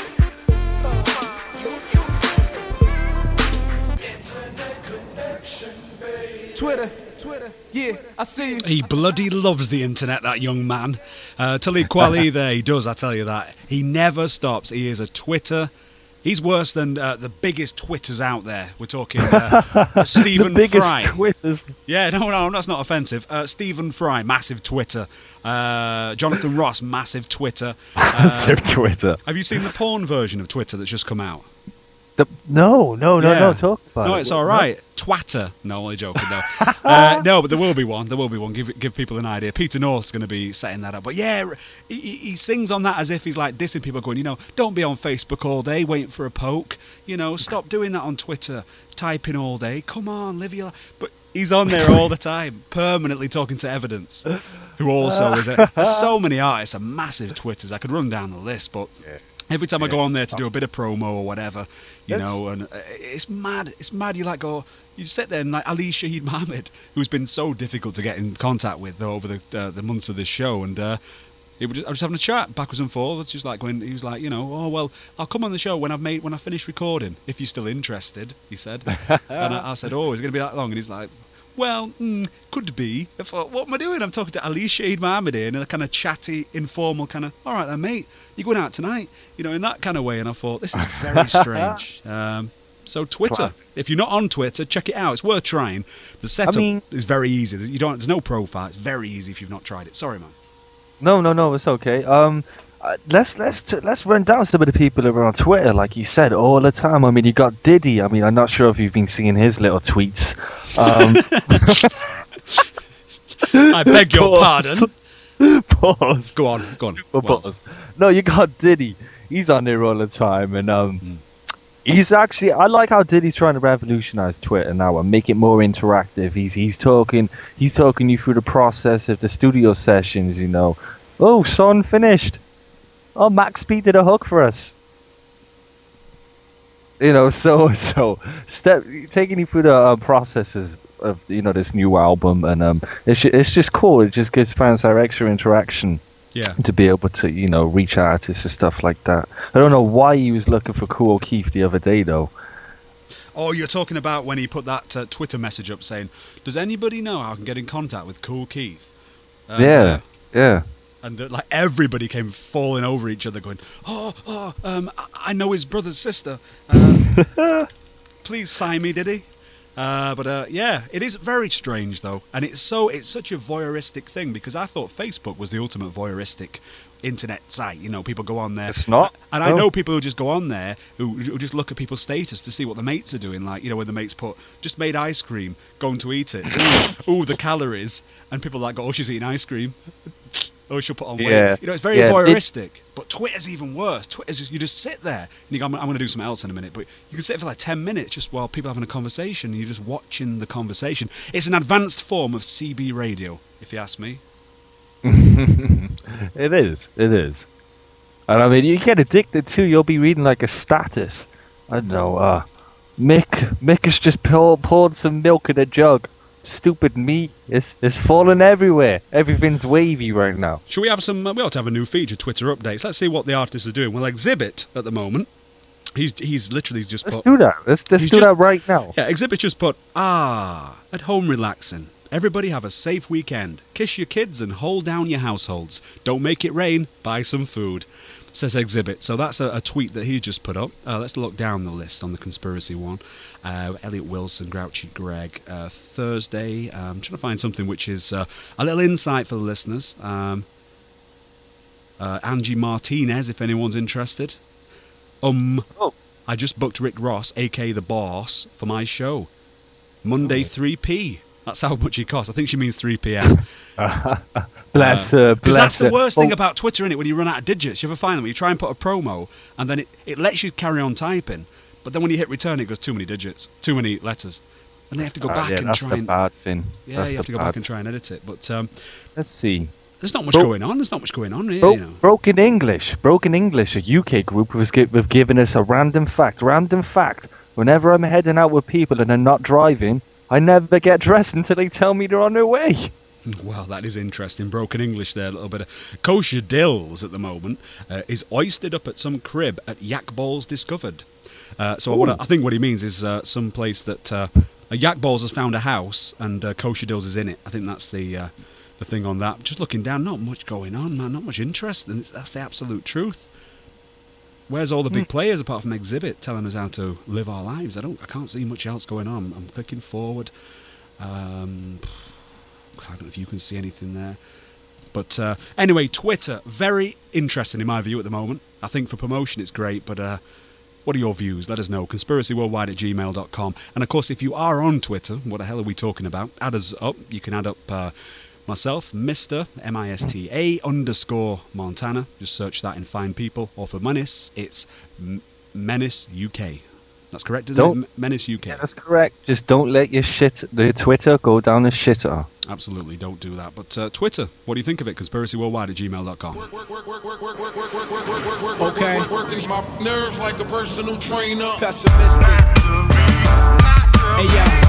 Internet connection, baby. Twitter, yeah, I see you. He bloody loves the internet, that young man. Talib Kweli there, he does, I tell you that. He never stops. He is a Twitter. He's worse than the biggest Twitters out there. We're talking Stephen the biggest Fry. Twitters. Yeah, no, that's not offensive. Stephen Fry, massive Twitter. Jonathan Ross, massive Twitter. Massive Twitter. Have you seen the porn version of Twitter that's just come out? No, talk about it. No, it's all right. Twatter. No, only joking, no. No, but there will be one. Give people an idea. Peter North's going to be setting that up. But yeah, he sings on that as if he's like dissing people, going, don't be on Facebook all day waiting for a poke. Stop doing that on Twitter, typing all day. Come on, live your life. But he's on there all the time, permanently talking to Evidence, who also is there's so many artists are massive Twitters. I could run down the list, but... Yeah. Every time I go on there to do a bit of promo or whatever, and it's mad. It's mad. You sit there and like Ali Shaheed Mohammed, who's been so difficult to get in contact with over the months of this show, and I was just having a chat backwards and forwards, just like when he was like, oh well, I'll come on the show when I finish recording if you're still interested. He said, and I said, oh, is it going to be that long? And he's like, well, could be. I thought, what am I doing? I'm talking to Ali Shaheed Mohammed here in a kind of chatty, informal kind of, all right then, mate, you're going out tonight, in that kind of way. And I thought, this is very strange. So Twitter, Classic. If you're not on Twitter, check it out. It's worth trying. The setup is very easy. There's no profile. It's very easy if you've not tried it. Sorry, man. No, it's okay. Let's run down some of the people who are on Twitter, like you said, all the time. I mean, you got Diddy. I mean, I'm not sure if you've been seeing his little tweets. I beg your pardon. Pause. Go on. Super pause. No, you got Diddy. He's on there all the time, and he's actually. I like how Diddy's trying to revolutionize Twitter now and make it more interactive. He's talking you through the process of the studio sessions. Oh, son finished. Oh, Max B did a hook for us. So taking you through the processes of this new album, and it's just cool. It just gives fans that extra interaction. Yeah. To be able to reach artists and stuff like that. I don't know why he was looking for Kool Keith the other day though. Oh, you're talking about when he put that Twitter message up saying, "Does anybody know how I can get in contact with Kool Keith?" And, yeah. And everybody came falling over each other, going, I know his brother's sister. Please sign me, Diddy. But it is very strange though, and it's such a voyeuristic thing, because I thought Facebook was the ultimate voyeuristic internet site. People go on there. It's not. And I know people who just go on there who just look at people's status to see what the mates are doing. Like, when the mates put, just made ice cream, going to eat it. Ooh, the calories. And people like go, oh, she's eating ice cream. Oh, she'll put on weight. Yeah. It's very voyeuristic. But Twitter's even worse. Twitter's you just sit there and you go, I'm going to do something else in a minute. But you can sit for like 10 minutes just while people are having a conversation, and you're just watching the conversation. It's an advanced form of CB radio, if you ask me. It is. And I mean, you get addicted too. You'll be reading like a status. I don't know. Mick has just poured some milk in a jug. Stupid meat. It's falling everywhere. Everything's wavy right now. Should we have some... we ought to have a new feature, Twitter updates. Let's see what the artists are doing. Well, Exhibit, at the moment, He's literally just Let's put... do that. Let's do that right now. Yeah, Exhibit just put, at home relaxing. Everybody have a safe weekend. Kiss your kids and hold down your households. Don't make it rain. Buy some food. Says Exhibit. So that's a tweet that he just put up. Let's look down the list on the conspiracy one. Elliot Wilson, Grouchy Greg. Thursday. I'm trying to find something which is a little insight for the listeners. Angie Martinez, if anyone's interested. I just booked Rick Ross, a.k.a. The Boss, for my show. Monday, 3p. That's how much he costs. I think she means 3 p.m. Bless her. Because that's the worst thing about Twitter, isn't it? When you run out of digits, you ever find them? You try and put a promo, and then it lets you carry on typing. But then when you hit return, it goes too many digits, too many letters. And they have to go back and try and... that's the bad thing. Yeah, you have to go back and try and edit it. But let's see. There's not much going on. There's not much going on, really. Broken English, a UK group, have given us a random fact. Whenever I'm heading out with people and I'm not driving, I never get dressed until they tell me they're on their way. Well, that is interesting. Broken English there, a little bit of Kosher Dills at the moment is oystered up at some crib at Yak Balls Discovered. I think what he means is some place that Yak Balls has found a house and Kosher Dills is in it. I think that's the thing on that. Just looking down, not much going on, man. Not much interest, and that's the absolute truth. Where's all the big players apart from Exhibit telling us how to live our lives? I can't see much else going on. I'm clicking forward. I don't know if you can see anything there. But anyway, Twitter, very interesting in my view at the moment. I think for promotion it's great, but what are your views? Let us know. conspiracyworldwide@gmail.com. And of course, if you are on Twitter, what the hell are we talking about? Add us up. You can add up myself, Mr. MISTA_Montana. Just search that and find people. Or for Menace, it's Menace UK. That's correct, isn't it? Menace UK. Yeah, that's correct. Just don't let the Twitter go down the shitter. Absolutely, don't do that. But Twitter, what do you think of it? conspiracyworldwide@gmail.com. Okay. My nerves like a personal trainer. Pessimistic. Hey,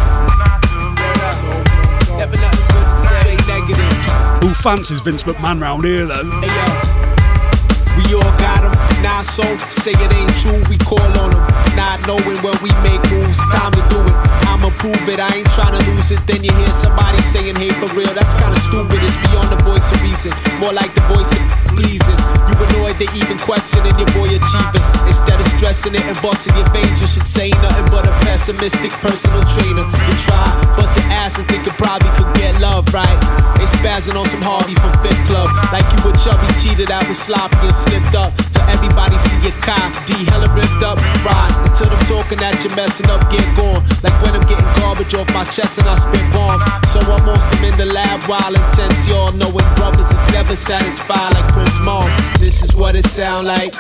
never nothing good to say. Negative. Who fancies Vince McMahon round here, though? Hey, we all got him. Nah, so say it ain't true, we call on him. Not knowing when we make moves, time to do it. I'ma prove it, I ain't tryna lose it. Then you hear somebody saying, hey, for real, that's kinda stupid. It's beyond the voice of reason, more like the voice of pleasing. You annoyed they even questioning your boy achieving. Instead of stressing it and busting your veins, you should say nothing but a pessimistic personal trainer. You try, bust your ass and think you probably could get love, right? They spazzing on some Harvey from Fifth Club. Like you were chubby, cheated out with sloppy and slipped up. To everybody see your car, D hella ripped up, ride. Until them talking that you're messing up, get gone. Like when I'm getting garbage off my chest and I spit bombs. So I'm on some in the lab while intense. Y'all know when brothers is never satisfied like Prince Mom. This is what it sound like.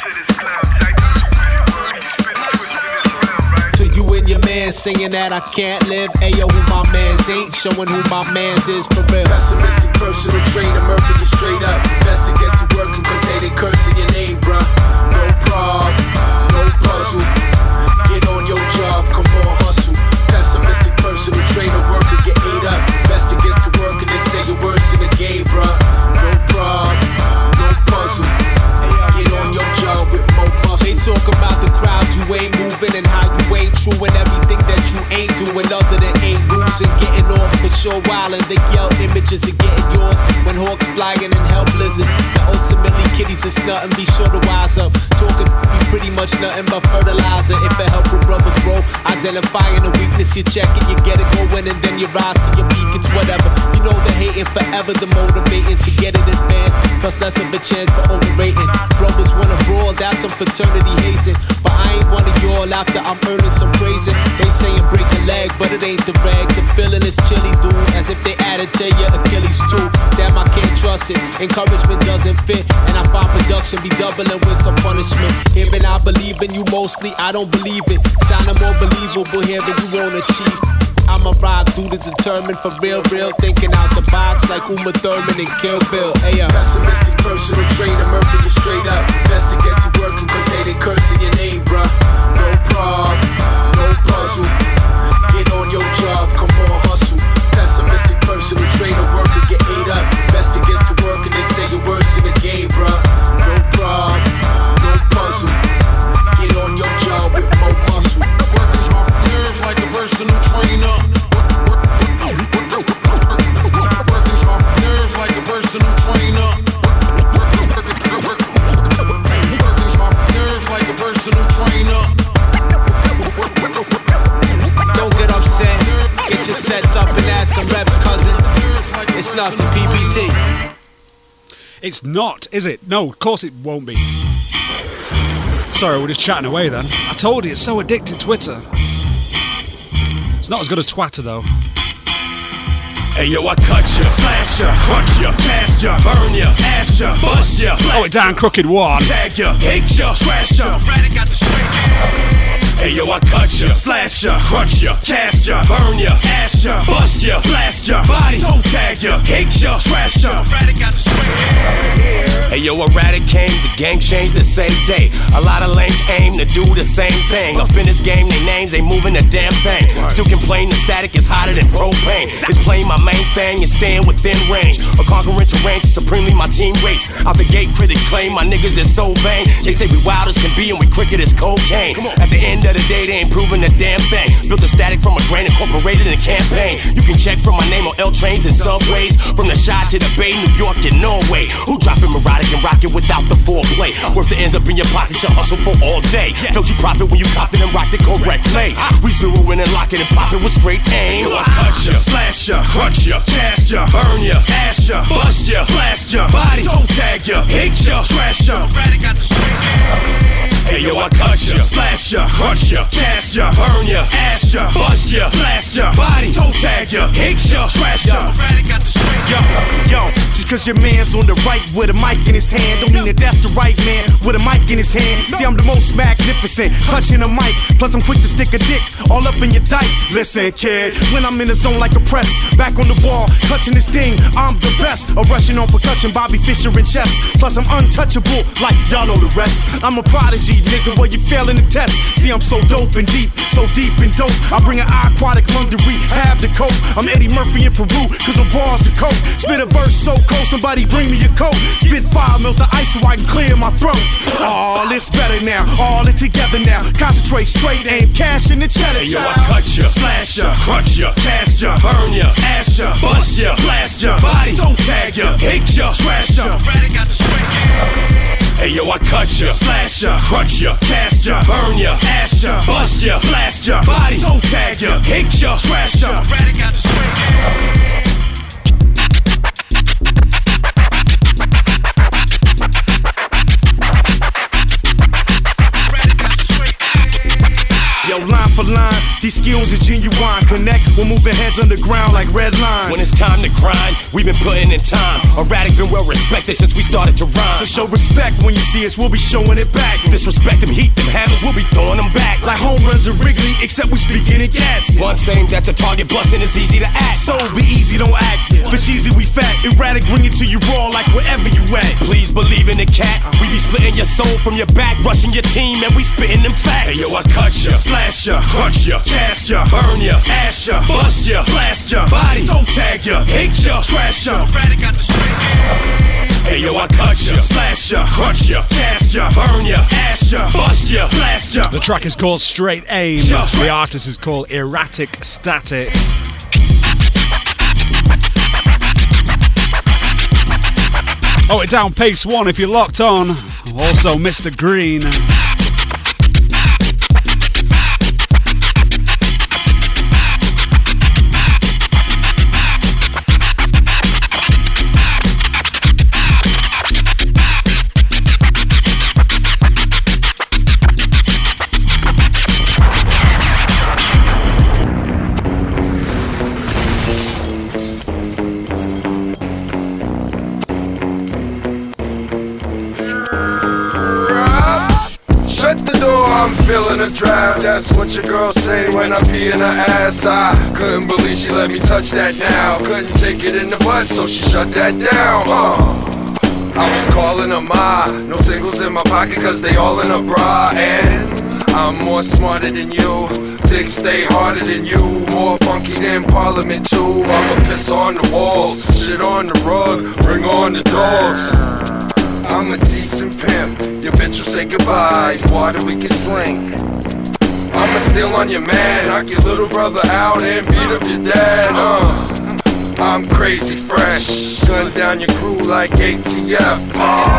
To you and your man saying that I can't live. Ayo, who my mans ain't showing who my mans is for real. Pessimistic personal trainer, murking you straight up. Best to get to working cause hey, they cursing your name, bruh. No problem, no puzzle. Get on your job, come on, hustle. Pessimistic personal trainer, worker, get ate up. Best to get to work and they say you're worse in the game, bruh. No problem, no puzzle. Get on your job with more muscle. They talk about the crowd, you ain't moving and how you ain't true and everything that you ain't doing other than ain't losing. Getting off for sure while and they yell images of getting yours. When hawks flying and help lizards, that ultimately kitties is nothing, be sure to wise up. Talking be pretty much nothing but fertilizer. If it help a brother grow, identifying a weakness, you check it, you get it going and then you rise to your peak, it's whatever. You know the hating forever, the motivating to get it advanced. Plus less of a chance for overrating. Brothers wanna brawl, that's some fraternity hazing. But I ain't one of y'all after I'm earning some praising. They saying break a leg, but it ain't the rag. The feeling is chilly, dude, as if they added to your Achilles too. Damn, I can't trust it. Encouragement doesn't fit, and I find production be doubling with some punishment. Hearing I believe in you mostly, I don't believe it. Sounding more believable hearing you won't achieve. I'm a rock dude is determined for real, thinking out the box like Uma Thurman and Kill Bill. Ayo. Pessimistic personal trainer, murking you straight up. Best to get to working cause hey, they cursing your name, bruh. No problem, no puzzle. Get on your job, come on, hustle. Pessimistic personal trainer, worker, get ate up. Best to get to work and they say you're worse in the game, bruh. No problem, no puzzle. Get on your job. It's not, is it? No, of course it won't be. Sorry, we're just chatting away then. I told you, it's so addictive, Twitter. It's not as good as Twitter, though. Hey yo, I cut ya, slash ya, crunch ya, cast ya, burn ya, ash ya, bust ya. Oh, it's down Crooked One. Tag ya, hate ya, trash ya. Ready got the straight. Hey yo, I cut ya, slash ya, crunch ya, cast ya, burn ya, ash ya, bust ya, blast ya, body, toe tag ya, hate ya, trash ya. Ready got the straight. Hey yo, erratic came, the game changed the same day. A lot of lanes aim to do the same thing. Up in this game, they names ain't moving a damn thing. Still complain the static is hotter than propane. It's playing my main thing and staying within range. A conquering terrain to supremely my team rates. Out the gate, critics claim my niggas is so vain. They say we wild as can be and we cricket as cocaine. At the end of the day, they ain't proving a damn thing. Built a static from a grain, incorporated in a campaign. You can check from my name on L trains and subways. From the Shire to the Bay, New York and Norway. Who dropping erotic and rocket without the foreplay? Worth the ends up in your pocket, you hustle for all day. Don't you profit when you cop it and rock the correct play. We zero in and lock it and pop it with straight aim. I cut ya, slash ya, crunch ya, cast ya, burn ya, ash ya, bust ya, blast ya, body, toe tag ya, hate ya, trash ya. Ready got the straight. Hey yo, I cut ya, slash ya, crunch ya, cast ya, burn ya, ash ya, bust ya, blast ya, body, toe tag ya, hate ya, trash ya. Ready got the straight. Yo, just cause your man's on the right with a mic in his hand, don't mean that that's the right man with a mic in his hand. See, I'm the most magnificent, clutching a mic, plus I'm quick to stick a dick all up in your dike. Listen, kid, when I'm in the zone like a press, back on the wall, clutching this thing, I'm the best. A Russian on percussion, Bobby Fischer and chess. Plus I'm untouchable, like y'all know the rest. I'm a prodigy, nigga, well you failing the test. See, I'm so dope and deep and dope. I bring an aquatic lung to rehab the coke. I'm Eddie Murphy in Peru, cause I'm bars the coke. Spit a verse so cold, somebody bring me a coat. Spit fire, melt the ice so I can clear my throat. All it's better now, all it together now. Concentrate, straight aim, cash in the cheddar. Hey yo, I cut ya, slash ya, crunch ya, cast ya, burn ya, ash ya, bust ya, blast ya, body, toe tag ya, hate ya, trash ya. Ready got the straight. Hey yo, I cut ya, slash ya, crunch ya, cast ya, burn ya, ash ya, bust ya, blast ya, body, toe tag ya, hate ya, trash ya. Ready got the straight. Yo, line for line, these skills are genuine. Connect, we're moving heads underground like red lines. When it's time to grind, we've been putting in time. Erratic been well respected since we started to rhyme. So show respect when you see us, we'll be showing it back. Disrespect them, heat them habits, we'll be throwing them back. Like home runs at Wrigley, except we speaking in cats. Once aimed at the target, busting it's easy to act. So be easy, don't act. For cheesy, we fat. Erratic, bring it to you raw like wherever you at. Please believe in the cat. We be splitting your soul from your back, rushing your team, and we spitting them facts. Hey yo, I cut ya, slash ya, crunch ya, cast ya, burn ya, ash ya, bust ya, blast ya, body, toe tag ya, hate ya, trash ya. Ready got the straight. Hey yo, I cut ya, slash ya, crunch ya, cast ya, burn ya, ash ya, bust ya, blast ya. The track is called Straight Aim. The artist is called Erratic Static. Oh, it down Pace 1 if you're locked on. Also, Mr. Green. Feeling a drive, that's what your girl say when I pee in her ass. I couldn't believe she let me touch that now. Couldn't take it in the butt, so she shut that down. I was calling her ma, no singles in my pocket cause they all in a bra. And I'm more smarter than you, dick stay harder than you, more funky than Parliament too. I'ma piss on the walls, shit on the rug, bring on the dogs. I'm a decent pimp, your bitch will say goodbye, water we can slink. I'ma steal on your man, knock your little brother out and beat up your dad. I'm crazy fresh, gun down your crew like ATF.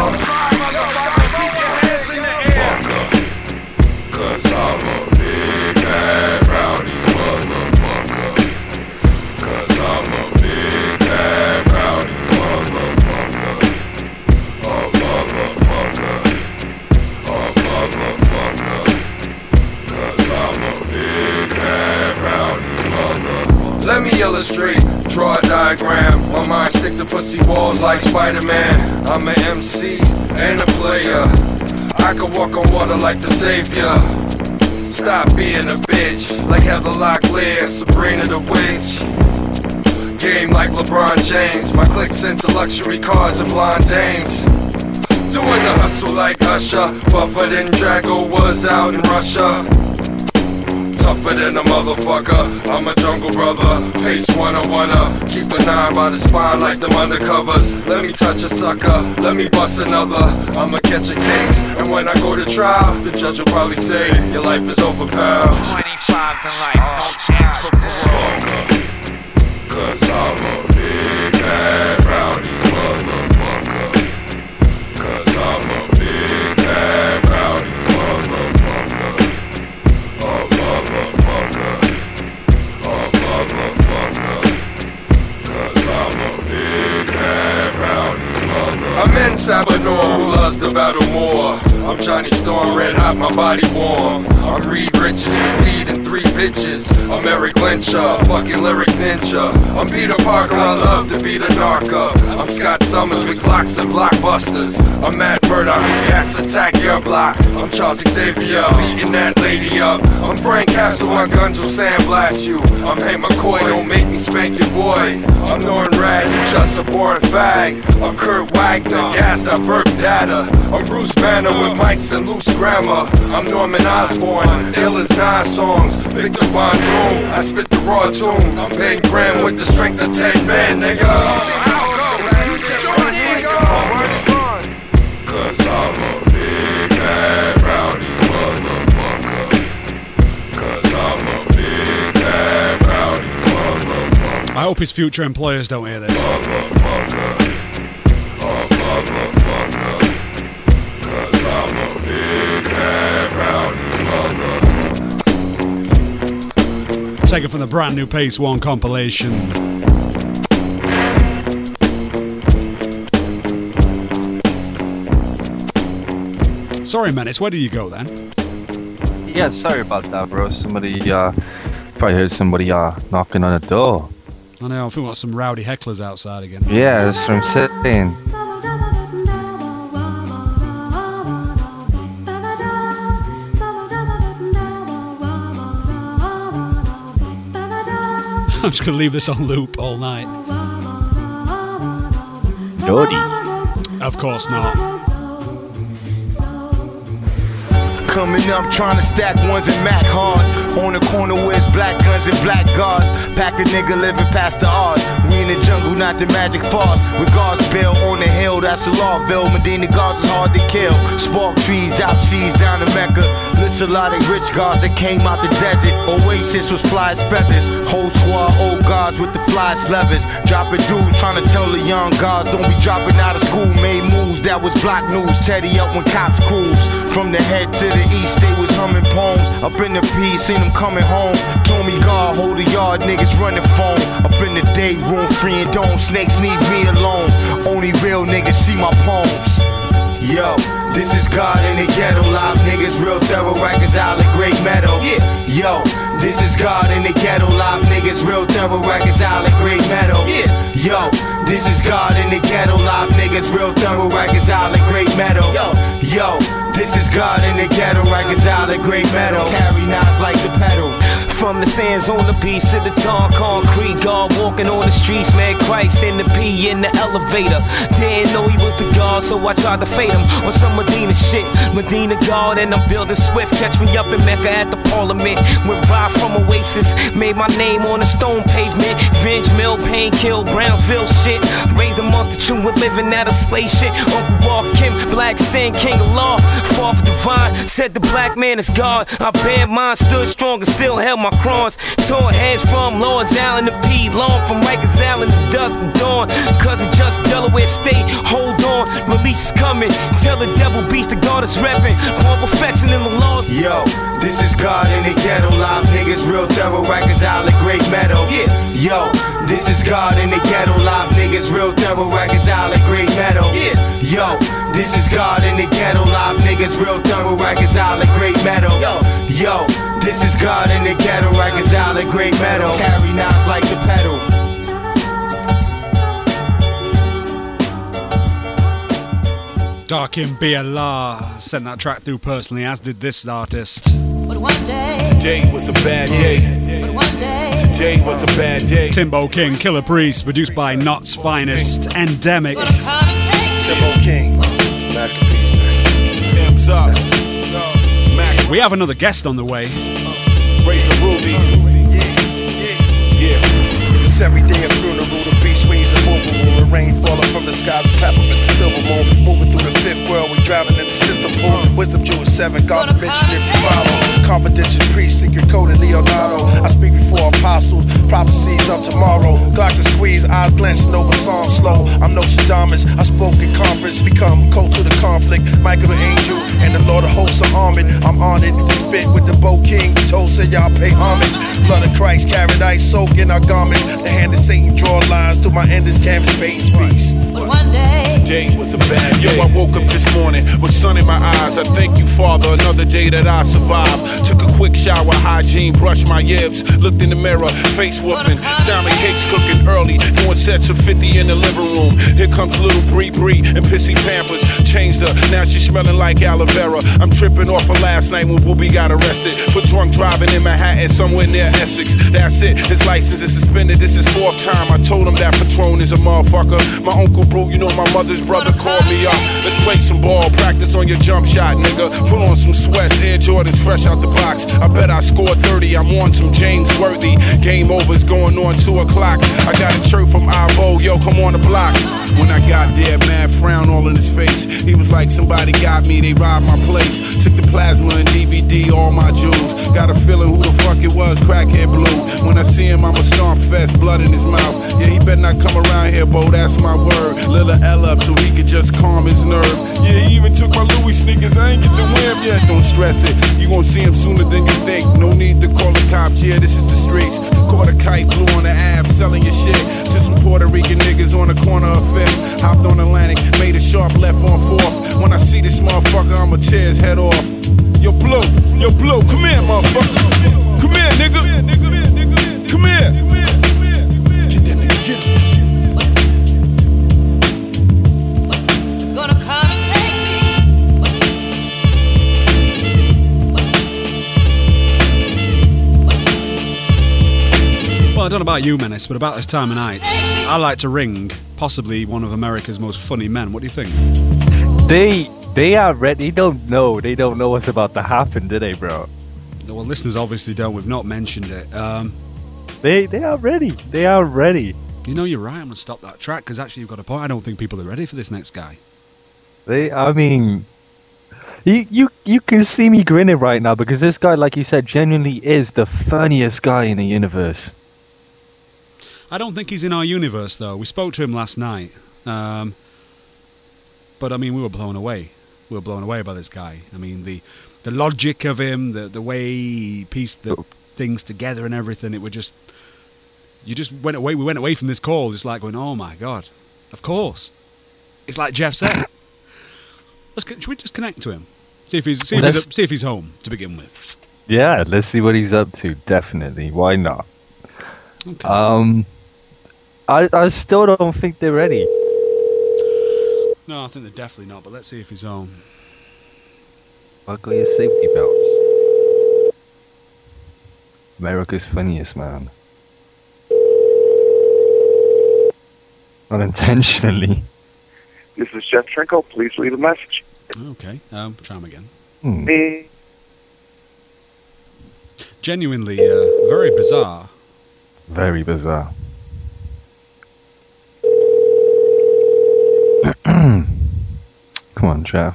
Cause I'm a big bad rowdy motherfucker. Cause I'm a big bad rowdy motherfucker. illustrate, draw a diagram. My mind stick to pussy walls like Spider-Man. I'm an MC and a player. I can walk on water like the savior. Stop being a bitch, like Heather Locklear, Sabrina the Witch. Game like LeBron James. My click's into luxury cars and blonde dames. Doing the hustle like Usher. Buffer than Drago was out in Russia. Tougher than a motherfucker. I'm a jungle brother. Pace 101. Keep a 9 by the spine like them undercovers. Let me touch a sucker. Let me bust another. I'ma catch a case. And when I go to trial, the judge will probably say your life is over, pal. 25 to life, no chance for parole. Cause I'm a big bad rowdy motherfucker. Cause I'm a big bad rowdy motherfucker. A motherfucker. A motherfucker. Cause I'm a big bad rowdy motherfucker. I'm in Sabanor, who loves the battle more. I'm Johnny Storm, red hot, my body warm. I'm Reed Richards, weed and 3 bitches. I'm Eric Lyncher, fucking lyric ninja. I'm Peter Parker, I love to be the narca. I'm Scott Summers with Glocks and blockbusters. I'm Matt Murdock with cats attack your block. I'm Charles Xavier, beating that lady up. I'm Frank Castle, my guns will sandblast you. I'm Hank McCoy, don't make me spank your boy. I'm Norton Rad, you just a boring fag. I'm Kurt Wagner, gassed up burp data. I'm Bruce Banner with mics and loose grammar. I'm Norman Osborn, ill as 9 songs. Victor Von Doom, I spit the raw tune. I'm Ben Graham with the strength of 10 men, nigga. Cause I'm a big bad rowdy motherfucker. Cause I'm a big bad rowdy motherfucker. I hope his future employers don't hear this. Motherfucker. Oh, motherfucker. Cause I'm a big bad rowdy motherfucker. Taken from the brand new Pace One compilation. Sorry, Menace, where did you go then? Yeah, sorry about that, bro. Somebody, probably heard somebody knocking on the door. I know, I think we've got some rowdy hecklers outside again. Yeah, that's what I'm saying. I'm just gonna leave this on loop all night. Naughty. Of course not. Coming up, trying to stack ones and Mac hard. On the corner where it's black guns and black guards. Pack a nigga living past the odds. We in the jungle, not the magic force. With guards built on the hill, that's the Lawville. Medina guards is hard to kill. Spark trees, drop seeds down to Mecca. List a lot of rich guards that came out the desert. Oasis was fly as feathers. Whole squad, old guards with the flyest levers. Dropping dudes, trying to tell the young guards don't be dropping out of school. Made moves, that was block news. Teddy up when cops cruise. From the head to the east, they was humming poems. Up in the P, seen them coming home. Told me God, hold the yard, niggas running phone. Up in the day room, free and don't. Snakes need me alone. Only real niggas see my poems. Yo, this is God in the ghetto. Live niggas, real thorough records, out of great metal. Yo, this is God in the ghetto. Live niggas, real thorough records, out of great metal. Yo, this is God in the ghetto. Live niggas, real thorough records, out of great metal. Yo, this is God in the ghetto. Records, out of great metal. Carry knives like the pedal. From the sands on the beach to the tar concrete, God walking on the streets, man, Christ in the P in the elevator. Didn't know he was the God, so I tried to fade him on some Medina shit. Medina God, and I'm building swift. Catch me up in Mecca at the Parliament. With Ride from Oasis, made my name on the stone pavement. Vinge Mill, Pain Kill, Brownsville shit. Raised a multitude with living out of slave shit. Uncle Walk Kim, Black Sin, King of Law. Father Divine, said the black man is God. I bared mine, stood strong and still held my cross. Tore heads from Lord's Island to P. Long from Rikers Island to dusk to dawn. Cousin just Delaware State, hold on. Release is coming. Tell the devil beast the God is repping. More perfection in the laws. Yo, this is God in the ghetto. Live niggas, real thorough records, out of great metal. Yo, this is God in the ghetto. Live niggas, real thorough records, out of great metal. Yo, this is God in the ghetto. Live niggas, real thorough records, out of great metal. Yo, This is God in the ghetto, records out of great metal. Carry knives like the pedal. Darkin BLR sent that track through personally, as did this artist. But one day, today was a bad day. But one day, today was a bad day. Timbo King, Killer Priest, produced by Knott's Finest, Endemic. Timbo King, Mac Peace, man. M's up. We have another guest on the way. Razor Rubies. Yeah. It's every day a funeral. The beast swings and moving. The rain falling from the sky. The pepper in the silver moon. Moving through the fifth world. We drowning in the system pool. Wisdom Jewel 7. God mention if you follow. Confidential priest. Secret coded Leonardo. I speak before apostles. Prophecies of tomorrow. Glocks and squeeze. Eyes glancing over Psalm slow. I'm Nostradamus. I spoke in conference. Become cold to the conflict. Michael the angel. And the Lord of hosts are armed. I'm on it. Spit with the bow king. Told say y'all pay homage. Blood of Christ. Carried ice. Soak in our garments. The hand of Satan draw lines through my endless canvas, Bates peace. But one day, today was a bad day. Yo, I woke up this morning with sun in my eyes. I thank you, Father, another day that I survived. Took a quick shower, hygiene, brushed my yibs. Looked in the mirror, face woofing. Salmon cakes cooking early, doing sets of 50 in the living room. Here comes little Bree Bree and Pissy Pampers. Changed her, now she's smelling like aloe vera. I'm tripping off of last night when Whoopi got arrested for drunk driving in Manhattan, somewhere near Essex. That's it, his license is suspended. This is fourth time. I told him that Patron is a motherfucker. My uncle Brute, you know my mother's brother, called me up. Let's play some ball, practice on your jump shot, nigga. Put on some sweats, Air Jordans fresh out the box. I bet I scored 30, I'm on some James Worthy. Game over's going on 2 o'clock. I got a shirt from Ivo, yo, come on the block. When I got there, mad frown all in his face. He was like, somebody got me, they robbed my place. Took the plasma and DVD, all my jewels. Got a feeling who the fuck it was, crackhead blue. When I see him, I'ma stomp fest, blood in his mouth. Yeah, he better not come around here, bo, that's my word. Little L up so he could just calm his nerve. Yeah, he even took my Louis sneakers, I ain't get the whim yet. Don't stress it, you gon' see him sooner than you think. No need to call the cops, yeah, this is the streets. Caught a kite, blew on the Ave, selling your shit to some Puerto Rican niggas on the corner of 5th. Hopped on Atlantic, made a sharp left on 4th. When I see this motherfucker, I'ma tear his head off. Yo, Blue, come here, motherfucker. Come here, nigga. Come here. Get that nigga, get him. Gonna come and take Well, I don't know about you, Menace, but about this time of night, I like to ring possibly one of America's most funny men. What do you think? They are ready. They don't know what's about to happen, do they, bro? Well, listeners obviously don't. We've not mentioned it. They are ready. They are ready. You know, you're right. I'm gonna stop that track because actually you've got a point. I don't think people are ready for this next guy. I mean, you can see me grinning right now because this guy, like you said, genuinely is the funniest guy in the universe. I don't think he's in our universe, though. We spoke to him last night. But, I mean, we were blown away. We were blown away by this guy. I mean, the logic of him, the way he pieced the things together and everything, it would just... You just went away. We went away from this call just like going, oh, my God. Of course. It's like Jeff said. Should we just connect to him? See if he's home to begin with. Yeah, let's see what he's up to. Definitely. Why not? Okay. I still don't think they're ready. No, I think they're definitely not, but let's see if he's home. Buckle your safety belts. America's funniest man. Unintentionally. This is Jeff Trinko. Please leave a message. Okay, try him again. Genuinely, very bizarre. Very bizarre. Come on, Jeff.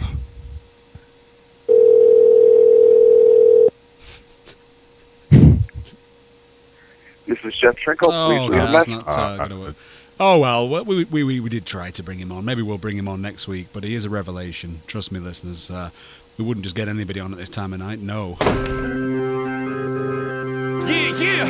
This is Jeff Trinko. Please leave a message. Not gonna work. Oh well, we did try to bring him on. Maybe we'll bring him on next week. But he is a revelation. Trust me, listeners. We wouldn't just get anybody on at this time of night. No. Yeah.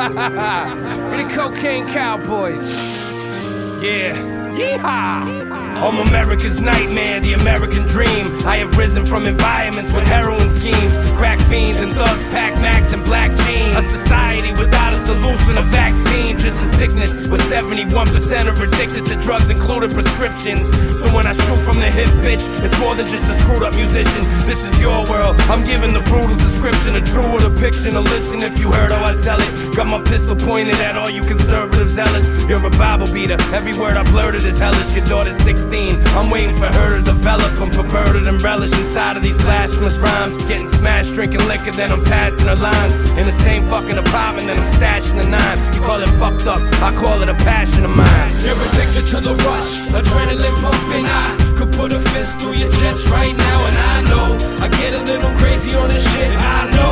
We're the Cocaine Cowboys. Yeah. Yeehaw. I'm America's nightmare, the American dream. I have risen from environments with heroin schemes, crack fiends and thugs, pack max and black jeans. A society without a solution, a vaccine, just a sickness with 71% are addicted to drugs, including prescriptions. So when I shoot from the hip, bitch, it's more than just a screwed up musician. This is your world. I'm giving the brutal description, a true depiction. Or listen if you heard how I tell it. Got my pistol pointed at all you conservative zealots. You're a Bible beater. Every word I blurted is hellish. Your daughter's 16. I'm waiting for her to develop. I'm perverted and relish inside of these blasphemous rhymes. Getting smashed, drinking liquor, then I'm passing the lines. In the same fucking apartment, then I'm stashing the nine. You call it fucked up, I call it a passion of mine. You're addicted to the rush, adrenaline pumping. I could put a fist through your chest right now, and I know I get a little crazy on this shit. I know.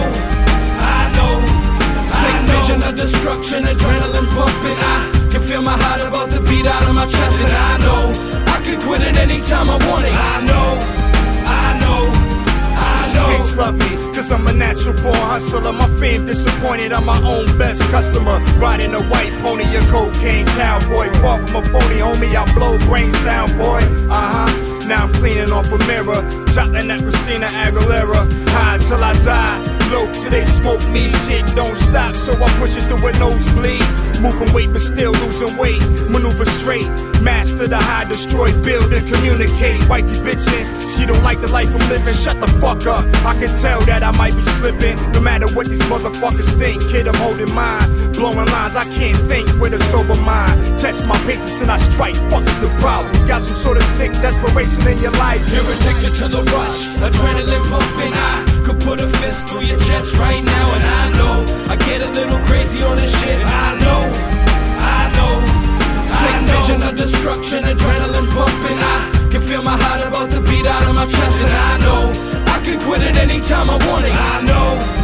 Sick vision of destruction, adrenaline pumping. I can feel my heart about to beat out of my chest, and I know I can quit it anytime I want it. I know. Streets love me, cause I'm a natural born hustler. My fame disappointed, I'm my own best customer. Riding a white pony, a cocaine cowboy. Far from a phony, homie, I blow brain sound, boy. Now I'm cleaning off a mirror, chopping that Christina Aguilera. High till I die, low till they smoke me. Shit don't stop, so I push it through a nosebleed. Moving weight but still losing weight, maneuver straight. Master the high, destroy, build and communicate. Wifey bitchin', she don't like the life I'm living. Shut the fuck up, I can tell that I might be slipping. No matter what these motherfuckers think, kid, I'm holding mine. Blowing lines, I can't think with a sober mind. Test my patience and I strike, fuck is the problem. Got some sort of sick desperation in your life. You're addicted to the rush, adrenaline pumping. I could put a fist through your chest right now, and I know I get a little crazy on this shit. I know. Sick vision of destruction, adrenaline pumping. I can feel my heart about to beat out of my chest, and I know I can quit it anytime I want it. I know.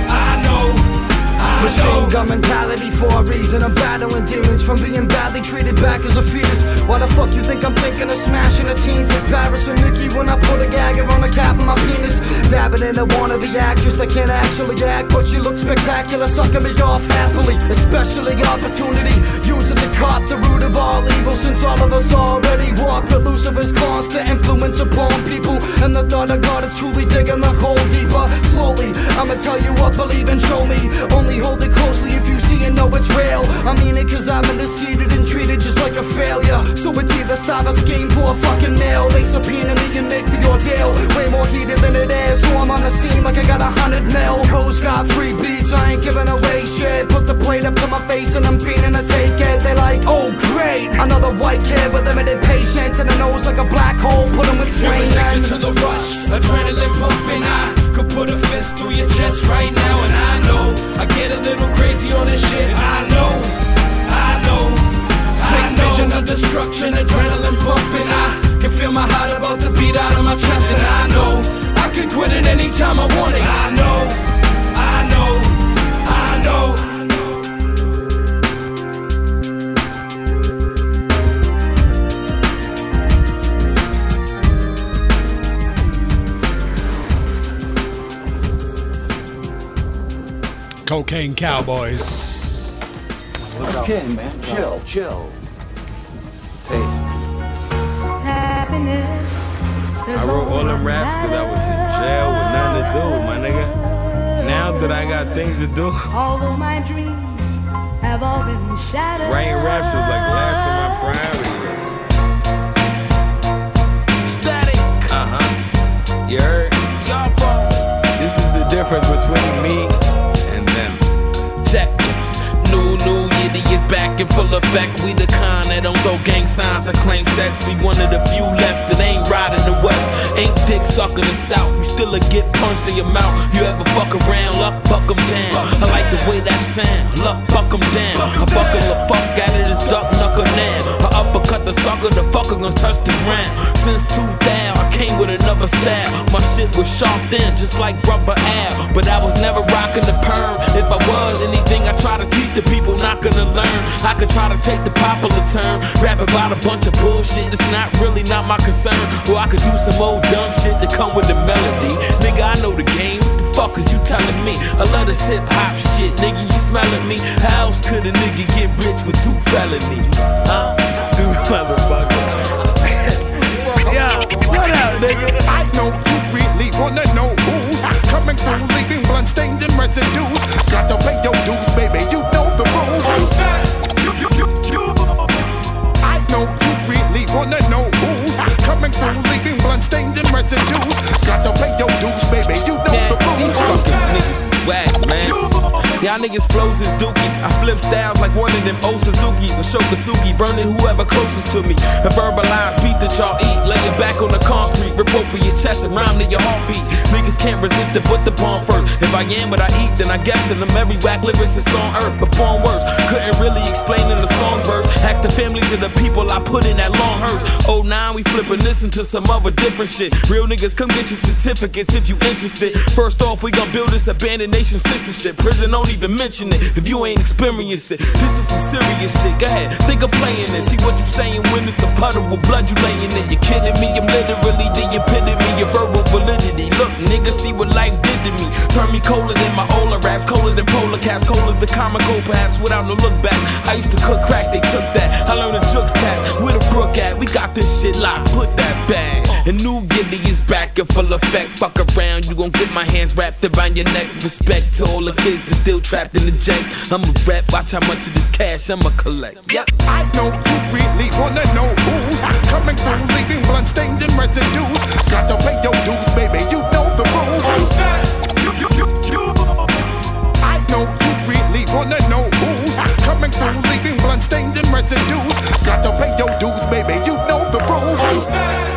Machine gun mentality for a reason. I'm battling demons from being badly treated back as a fetus. Why the fuck you think I'm thinking of smashing a teen in Paris with Nikki when I put a gag around the cap of my penis? Dabbing in a wannabe actress that can't actually act, but she looks spectacular, sucking me off happily. Especially opportunity, using the cop, the root of all evil. Since all of us already walk with Lucifer's constant influence upon people, and the thought of God is truly digging the hole deeper. Slowly, I'ma tell you what, believe and show me. Only hold it closely if you see and know it's real. I mean it cause I've been deceived and treated just like a failure. So it's either start a scheme for a fucking nail, they subpoena me and make the ordeal way more heated than it is. So I'm on the scene like I got 100 mil. Coast got free beats, I ain't giving away shit. Put the plate up to my face and I'm fiending to take it. They like, oh great, another white kid with limited patience and a nose like a black hole. Put him with You're swing addicted to the rush, adrenaline pumping. I could put a fist through your chest right now, and I know I get a little crazy on this shit. I know. Sick vision of destruction, adrenaline pumping. I can feel my heart about to beat out of my chest, and I know I can quit it anytime I want it. I know. Cocaine Cowboys. Okay, man. Chill. Taste. I wrote all them raps because I was in jail with nothing to do, my nigga. Now that I got things to do, although my dreams have all been shattered, writing raps is like last on my priority list. Static. You heard? Y'all phone. This is the difference between me and them. Check. New Yiddy is back in full effect. We the kind that don't throw gang signs or claim sex. We one of the few left that ain't riding the west. Ain't dick sucking the south. You still a get punched in your mouth. You ever fuck around, luck buck 'em down. I like the way that sound, luck buck 'em down. I buckle the fuck out of this duck knuckle now. I uppercut the sucker, the fucker gon' touch the ground. Since 2000, I came with another style. My shit was sharp then, just like rubber Al. But I was never rocking the perm. If I was anything, I try to teach the people not gonna learn. I could try to take the popular term, rap about a bunch of bullshit. It's not my concern. Or I could do some old dumb shit that come with the melody. Nigga, I know the game. What the fuck is you telling me? I love this hip hop shit, nigga. You smelling me? How else could a nigga get rich with 2 felonies? Stupid motherfucker. What up, nigga? I know you really wanna know who's coming through, leaving blood stains and residues. Got to pay your dues, baby. You know the rules. Who's that? I know you really wanna know who's coming through, leaving blood stains and residues. Got to pay your dues, baby. You know the rules. These fucking niggas is whack, man. Y'all niggas flows is dookie. I flip styles like one of them old Suzukis. A Shokasugi, burning whoever closest to me. I verbalize, beat that y'all eat. Lay it back on the concrete, rip open your chest and rhyme to your heartbeat. Niggas can't resist it, but the bomb first. If I am what I eat, then I guess that I'm every whack lyricist on earth. But born worse, couldn't really explain in the song verse. Ask the families of the people I put in that long hearse. 09, we flipping this into some other different shit. Real niggas, come get your certificates if you interested. First off, we gon' build this abandoned nation censorship. Prison don't even mention it if you ain't experienced it. This is some serious shit. Go ahead, think of playing it. See what you saying when it's a puddle with blood you laying in. You kidding me? I'm literally the epitome of verbal validity. Look, nigga, see what life did to me. Turn me colder than my Ola raps, colder than polar caps, cold as the comical perhaps without no look back. I used to cook crack, they took that. I learned a jukes cat, where the brook at? We got this shit locked, put that back. And New Gilly is back in full effect. Fuck around, you gon' get my hands wrapped around your neck. Respect to all the kids that's still trapped in the janks. I'ma rap, watch how much of this cash I'ma collect. Yep. I know you really wanna know who's coming through, leaving blood stains and residues. Got to pay your dues, baby. You know the rules. Who's that? I know you really wanna know who's coming through, leaving blood stains and residues. Got to pay your dues, baby. You know the rules. Who's that?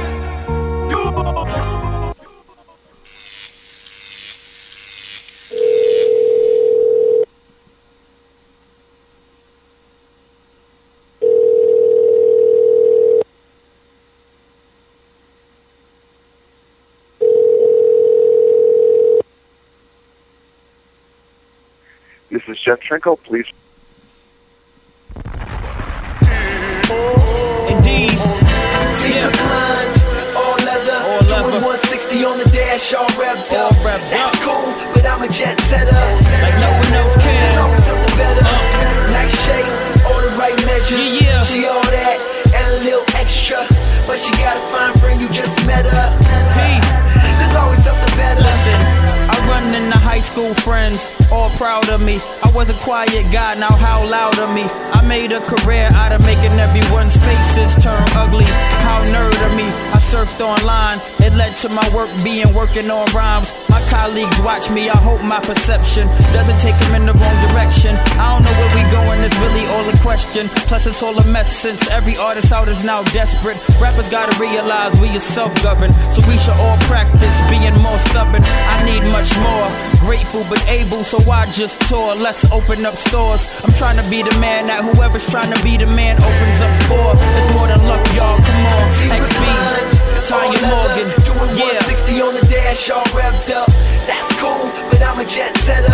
This is Jeff Trinko, please. Indeed. Yeah. All leather, doing 160 on the dash, all revved up. That's cool, but I'm a jet setter. Like no one else can. There's always something better. Nice shape, all the right measures. She all that and a little extra, but she got a fine friend, you just met her. There's always something better. Listen, I run into high school friends, all proud of me. I was a quiet guy, now how loud of me. I made a career out of making everyone's faces turn ugly. How nerd of me. I surfed online, it led to my work being working on rhymes. My colleagues watch me, I hope my perception doesn't take them in the wrong direction. I don't know where we going, it's really all a question. Plus it's all a mess since every artist out is now desperate. Rappers gotta realize we are self-governed, so we should all practice being more stubborn. I need much more, grateful but able, so I just tour. Let's open up stores. I'm trying to be the man that whoever's trying to be the man opens up for. It's more than luck, y'all, come on. XB, Tanya Morgan, doing 160 on the dash, all revved up. That's cool, but I'm a jet setter.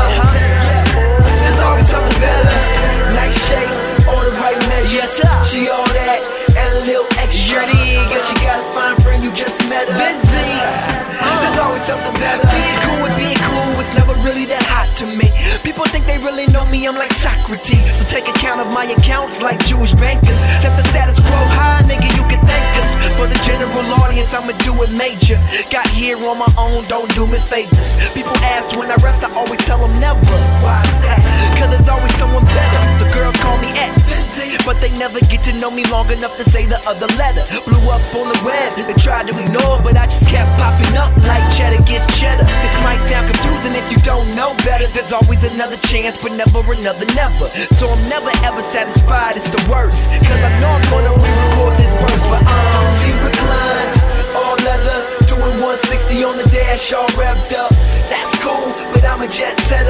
There's always something better. Nice shape, all the right measures. She all that and a little extra, but she got a fine friend, you just met her. There's always something better. Being cool was never really that hot to me. People think they really know me, I'm like Socrates. So take account of my accounts like Jewish bankers. Set the status quo high, nigga, you can thank us. For the general audience, I'ma do it major. Got here on my own, don't do me favors. People ask when I rest, I always tell them never. Why that? Cause there's always someone better. So girls call me X, but they never get to know me long enough to say the other letter. Blew up on the web, they tried to ignore, but I just kept popping up like cheddar gets cheddar. This might sound confusing if you don't know better. There's always another chance, but never another never. So I'm never ever satisfied, it's the worst. Cause I know I'm gonna re-record this verse, but see reclined, all leather, doing 160 on the dash, all revved up. That's cool, but I'm a jet setter.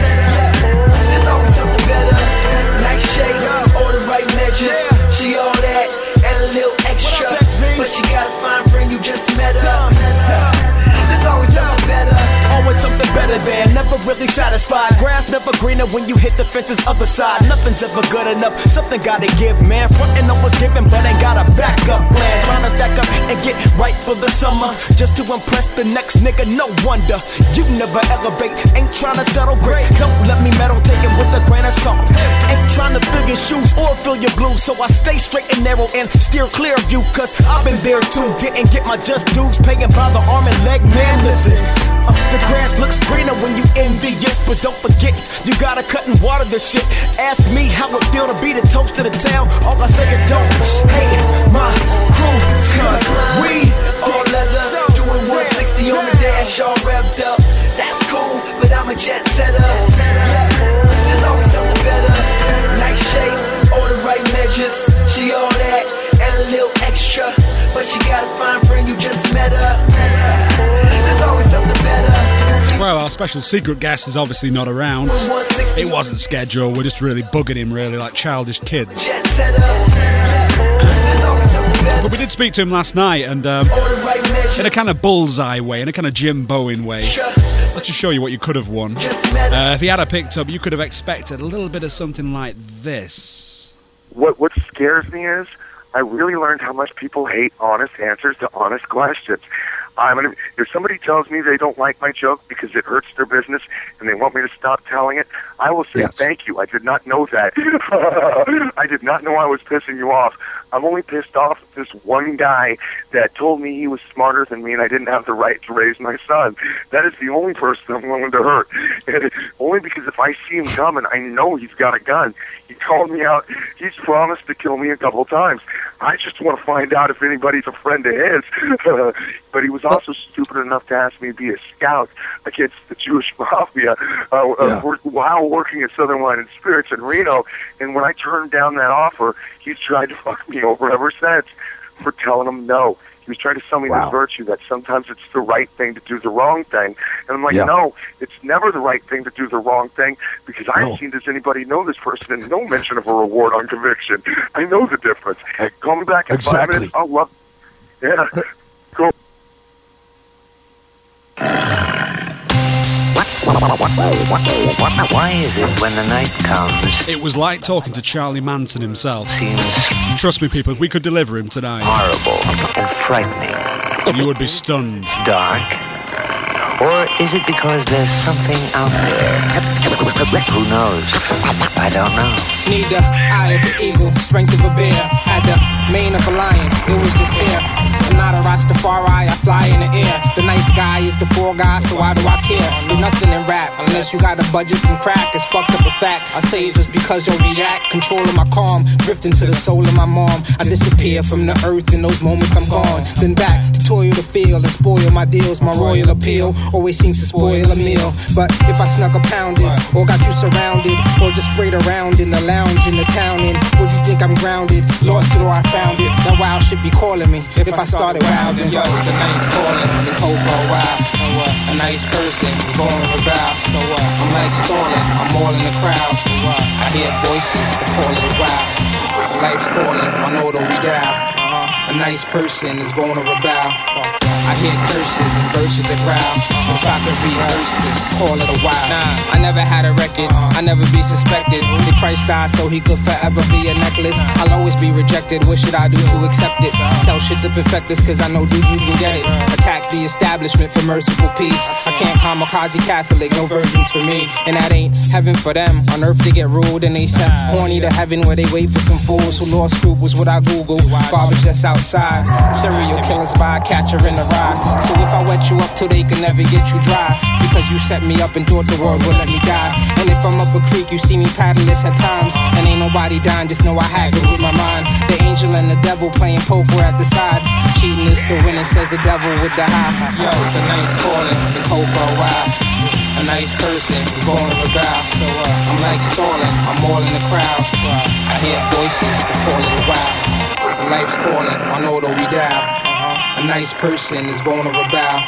There's always something better. Nice shape, all the right measures. She all that and a little extra, but she got a fine friend, you just met her. There's always something better. Always something better than, never really satisfied. Grass never greener when you hit the fence's other side. Nothing's ever good enough, something gotta give, man. Frontin' always giving, but ain't got a backup plan. Trying to stack up and get right for the summer, just to impress the next nigga, no wonder. You never elevate, ain't trying to settle great. Don't let me meddle, take it with a grain of salt. Ain't trying to fill your shoes or fill your blues. So I stay straight and narrow and steer clear of you, cause I've been there too. Didn't get my just dues paying by the arm and leg, man, listen. The grass looks greener when you envious, but don't forget, you gotta cut and water the shit. Ask me how it feel to be the toast of the town. All I say is don't hate my crew, cause we all leather, doing 160 on the dash, all revved up. That's cool, but I'm a jet setter. Yeah, there's always something better. Nice shape, all the right measures. She all that, and a little extra. But she got a fine friend, you just met her. There's always something better. Well, our special secret guest is obviously not around. It wasn't scheduled, we're just really bugging him, really, like childish kids. But we did speak to him last night, and in a kind of bullseye way, in a kind of Jim Bowen way. Let's just show you what you could have won. If he had a picked up, you could have expected a little bit of something like this. What scares me is I really learned how much people hate honest answers to honest questions. If somebody tells me they don't like my joke because it hurts their business and they want me to stop telling it, I will say thank you. I did not know that. I did not know I was pissing you off. I'm only pissed off at this one guy that told me he was smarter than me and I didn't have the right to raise my son. That is the only person I'm willing to hurt. And only because if I see him coming, I know he's got a gun. He called me out. He's promised to kill me a couple times. I just want to find out if anybody's a friend of his. But he was also stupid enough to ask me to be a scout against the Jewish mafia while working at Southern Wine and Spirits in Reno. And when I turned down that offer, he's tried to fuck me over ever since for telling him no. He was trying to sell me this virtue that sometimes it's the right thing to do the wrong thing. And I'm like, no, it's never the right thing to do the wrong thing because I haven't seen does anybody know this person and no mention of a reward on conviction. I know the difference. Call me back in 5 minutes. I'll love it. Yeah. Cool. Why is it when the night comes? It was like talking to Charlie Manson himself. Trust me, people, if we could deliver him tonight. Horrible and frightening. You would be stunned. Dark. Or is it because there's something out there? Who knows? I don't know. Need the eye of an eagle, strength of a bear. Had the mane of a lion, it was just air. I'm not a Rastafari, I fly in the air. The nice guy is the poor guy, so why do I care? There's nothing in rap, unless you got a budget from crack. It's fucked up a fact, I say it just because you'll react. Controlling my calm, drifting to the soul of my mom. I disappear from the earth in those moments I'm gone. Then back to toil the field and spoil my deals. My royal appeal always seems to spoil a meal. But if I snuck a pounded, or got you surrounded, or just sprayed around in the lounge in the town, and would you think I'm grounded? Lost it or I found it. That wild shit be calling me if I started wilding. Yo, it's the night's calling, been cold for a while. A nice person is vulnerable. So I'm like stalling, I'm all in the crowd. I hear voices, the call of the wild. Life's calling, on auto we dial. A nice person is vulnerable. I hear curses and verses that growl. If I could rehearse this, call it a while. Nah, I never had a record, I never be suspected. The Christ died so he could forever be a necklace. I'll always be rejected, what should I do to accept it? Sell shit to perfect this, cause I know dude you can get it. Attack the establishment for merciful peace. I can't kamikaze Catholic, no virgins for me. And that ain't heaven for them. On earth they get ruled and they sent horny to heaven where they wait for some fools who lost scruples. What I Google, garbage that's outside. Serial killers by a catcher in the ride. So if I wet you up till they can never get you dry, because you set me up and thought the world would let me die. And if I'm up a creek, you see me paddleless at times, and ain't nobody dying, just know I haggle with my mind. The angel and the devil playing poker at the side. Cheating is the winner, says the devil with the high. Yo, it's the night's calling, been cold for a while. A nice person is vulnerable. So I'm like stalling, I'm all in the crowd. I hear voices, the call of the wild. Life's calling, on auto we dial. A nice person is vulnerable.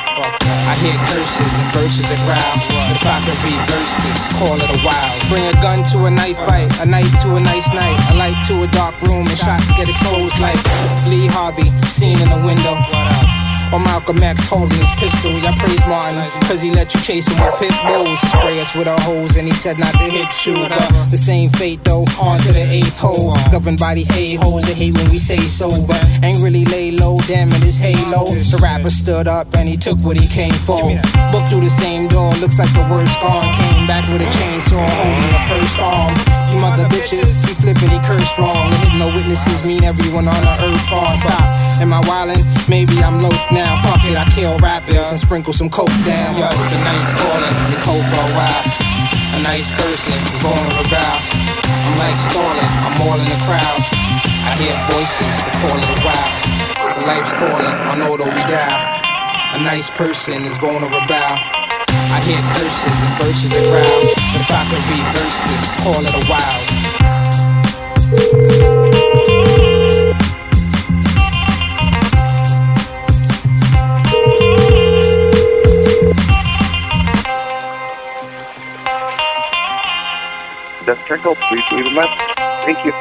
I hear curses and verses that growl. But if I could reverse this, call it a while. Bring a gun to a knife fight, a knife to a nice night, a light to a dark room, and shots get exposed like Lee Harvey, seen in the window. Or Malcolm X holding his pistol. I praise Martin, cause he let you chase him with pit bulls. Spray us with our hoes and he said not to hit you. But the same fate though, on to the 8th hole. Governed by these a-holes that hate when we say so. But ain't really lay low, damn it, his halo. The rapper stood up and he took what he came for. Booked through the same door, looks like the worst gone. Came back with a chainsaw, holding the first arm. You mother bitches, he flipping, he cursed wrong. The hypno with witnesses mean everyone on the earth gon' stop. Am I wildin'? Maybe I'm low now. Fuck it, I kill rappers and sprinkle some coke down. Yo, it's the night's calling, been cold for a while. A nice person is vulnerable. I'm like stalling, I'm all in the crowd. I hear voices, the call of the wild. The life's calling, on auto we dial. A nice person is vulnerable. I hear curses and verses that crowd. But if I could reverse this, call it a wild. Death Trinkle, please leave a message. Thank you.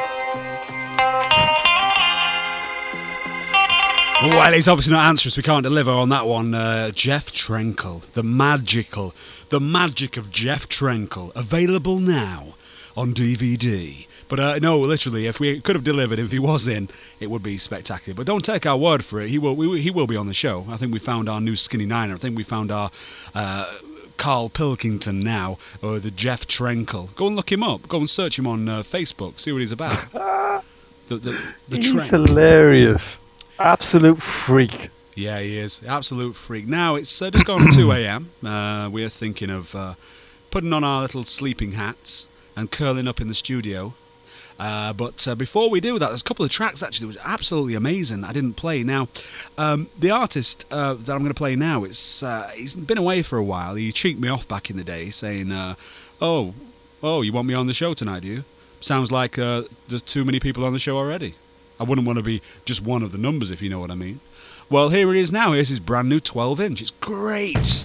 Well, he's obviously not answering us. We can't deliver on that one. Jeff Trenkle, the magic of Jeff Trenkle, available now on DVD. But no, literally, if we could have delivered, if he was in, it would be spectacular. But don't take our word for it. He will be on the show. I think we found our new Skinny Niner. I think we found our Carl Pilkington now, or the Jeff Trenkle. Go and look him up. Go and search him on Facebook. See what he's about. He's hilarious. Absolute freak. Yeah, he is. Absolute freak. Now, it's just gone 2 a.m. We're thinking of putting on our little sleeping hats and curling up in the studio. But before we do that, there's a couple of tracks actually that was absolutely amazing that I didn't play. Now, the artist that I'm going to play now, he's been away for a while. He cheeked me off back in the day saying, oh, you want me on the show tonight, do you? Sounds like there's too many people on the show already. I wouldn't want to be just one of the numbers, if you know what I mean. Well, here it is now. Here's his brand new 12-inch. It's great.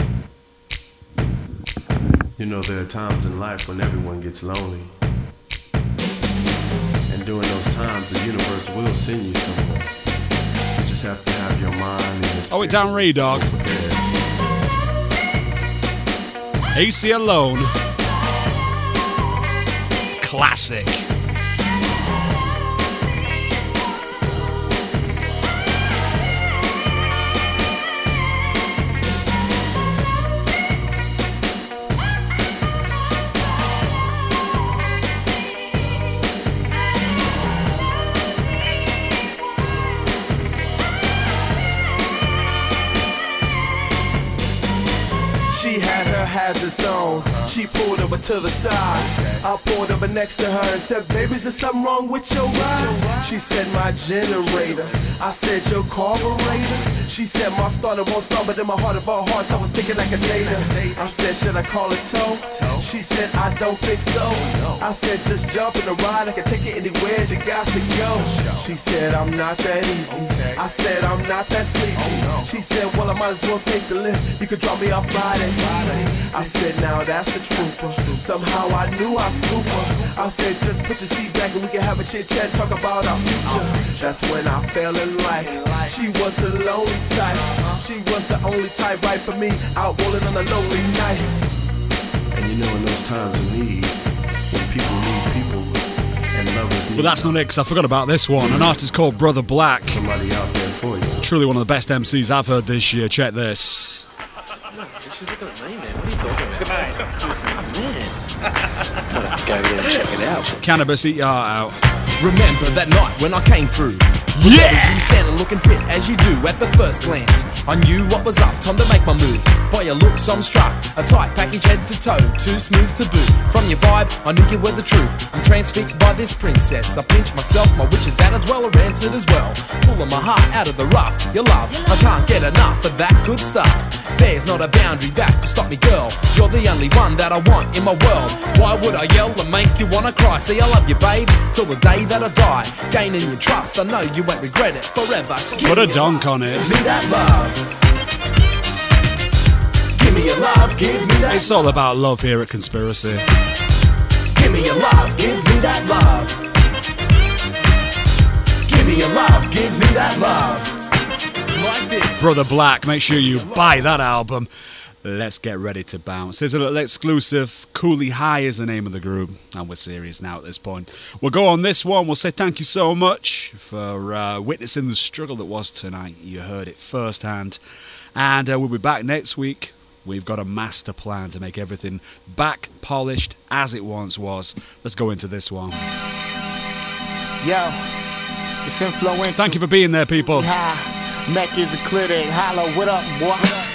You know, there are times in life when everyone gets lonely. And during those times, the universe will send you somewhere. You just have to have your mind and your spirit. Oh, it's down Ray Dog. AC Alone. Classic. Hazards on. She pulled over to the side. I pulled over next to her and said, baby, is there something wrong with your ride? She said, my generator. I said, your carburetor. She said, my starter won't start, but in my heart of all hearts, I was thinking like a data. I said, should I call it tow? She said, I don't think so. I said, just jump in the ride. I can take it anywhere you got to go. She said, I'm not that easy. I said, I'm not that sleazy. She said, well, I might as well take the lift. You could drop me off by that easy. I said, now that's the trooper. Somehow I knew I scoop her. I said, just put your seat back and we can have a chit chat, talk about our future. That's when I fell in like she was the lonely type. She was the only type right for me, out rolling on a lonely night. And you know, in those times of need, when people need people and lovers need. Well, that's not it, because I forgot about this one. An artist called Brother Black. Somebody out there for you. Truly one of the best MCs I've heard this year. Check this. She's looking at me, man. What are you talking about? Man. Let's go there and check it out. Cannabis, eat your heart out. Remember that night when I came through? Yeah! You standing looking fit as you do at the first glance. I knew what was up, time to make my move. By your looks I'm struck, a tight package head to toe, too smooth to boot. From your vibe, I knew you were the truth. I'm transfixed by this princess. I pinch myself, my wishes at a dweller answered as well. Pulling my heart out of the rough, your love, I can't get enough of that good stuff. There's not a boundary that can stop me, girl. You're the only one that I want in my world. Why would I yell and make you wanna cry? See, I love you, babe, till the day that I die. Gaining your trust, I know you won't regret it forever. Put a donk on it. Give me that love. Give me your love, give me that. It's all about love here at Conspiracy. Give me your love, give me that love. Give me your love, give me that love. Like this. Brother Black, make sure you buy that album. Let's get ready to bounce. Here's a little exclusive. Cooley High is the name of the group. And we're serious now at this point. We'll go on this one. We'll say thank you so much for witnessing the struggle that was tonight. You heard it firsthand. And we'll be back next week. We've got a master plan to make everything back polished as it once was. Let's go into this one. Yo, it's influential. Thank you for being there, people. Mech is a clitic. Hollow, what up, boy?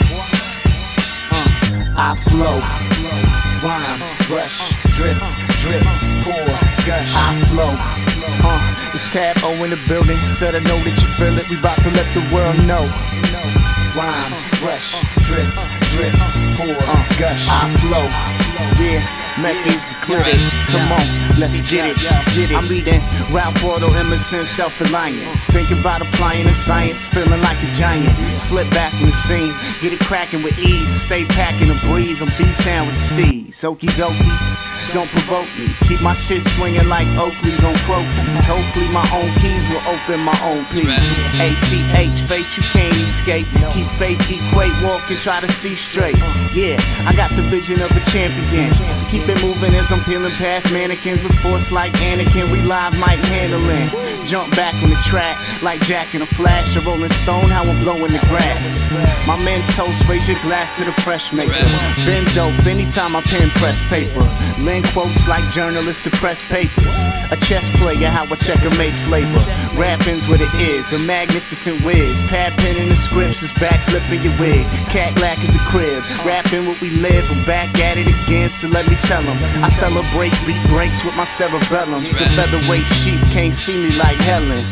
I flow, rhyme, rush, drip, drip, pour, gush. I flow. It's Tab O in the building. Said I know that you feel it. We about to let the world know. Rhyme, rush, drip, drip, pour, gush. I flow. Yeah. Mech is the clitic. Come on, let's get it. I'm reading Ralph Waldo Emerson, Self-Reliance. Thinking about applying the science, feeling like a giant. Slip back from the scene, get it cracking with ease. Stay packing the breeze, I'm B-Town with the steez. Okie dokie, don't provoke me. Keep my shit swinging like Oakley's on Croquis. Hopefully my own keys will open my own P. ATH, fate you can't escape. Keep faith, equate, walk and try to see straight. Yeah, I got the vision of a champion. Keep it moving as I'm peeling past mannequins with force like Anakin. We live mic handling. Jump back on the track like Jack in a Flash. A Rolling Stone, how I'm blowing the grass. My Mentos, raise your glass to the fresh maker. Been dope anytime I pen press paper. Lend quotes like journalists to press papers. A chess player, how I check a mate's flavor. Rapping's what it is, a magnificent whiz. Pad pen in the scripts is back flipping your wig. Cat black is the crib. Rapping what we live, I'm back at it again, so let me tell them. I celebrate beat breaks with my cerebellum. Some featherweight sheep can't see me like Helen.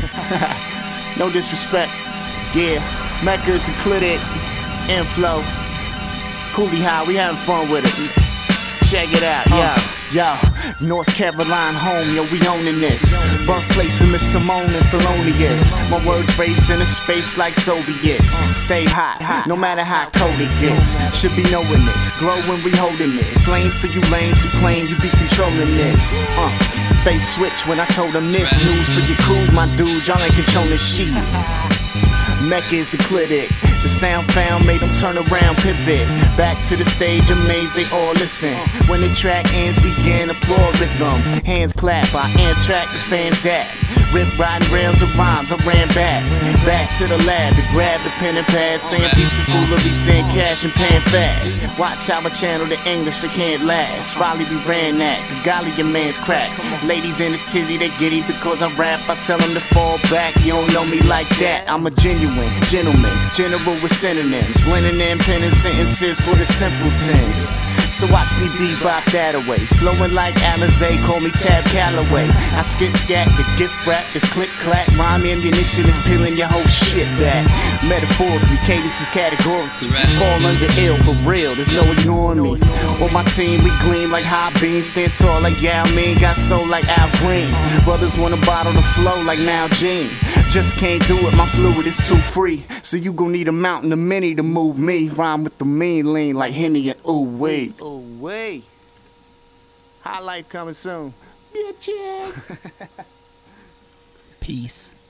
No disrespect. Yeah, Mecca is the clitic. Inflow. Coolie High, we having fun with it. Check it out, yo, North Carolina home, yo, we owning this. Birthplace of Miss Simone and Thelonious. My words race in a space like Soviets. Stay hot, no matter how cold it gets. Should be knowing this, glow when we holding it. Flames for you lames who claim you be controlling this. They switch when I told them this. News for your crews, my dude, y'all ain't controlling shit. Mecca is the clitic. The sound found made them turn around, pivot. Back to the stage, amazed they all listen. When the track ends, begin applaud rhythm. Hands clap, I Amtrak, the fans dap. Rip riding rails of rhymes, I ran back. Back to the lab to grab the pen and pad. Saying peace to foolery, saying cash and paying fast. Watch how I channel the English, it can't last. Folly we ran that, the golly your man's crack. Ladies in the tizzy, they giddy because I rap. I tell them to fall back, you don't know me like that. I'm a genuine gentleman, general with synonyms. Blending in pen and sentences for the simpletons. So watch me bebop that away. Flowing like Alizé, call me Tab Calloway. I skit scat, the gift rap is click clack. Rhyme ammunition is peeling your whole shit back. Metaphorically, cadence is categorically. Fall under ill for real, there's no ignoring me. On my team, we gleam like high beams. Stand tall like Yao Ming, got soul like Al Green. Brothers wanna bottle the flow like Nalgene. Just can't do it, my fluid is too free. So you gon' need a mountain of many to move me. Rhyme with the mean lean like Henny and ooh wee. Ooh wee. High life coming soon. Bitches. Peace.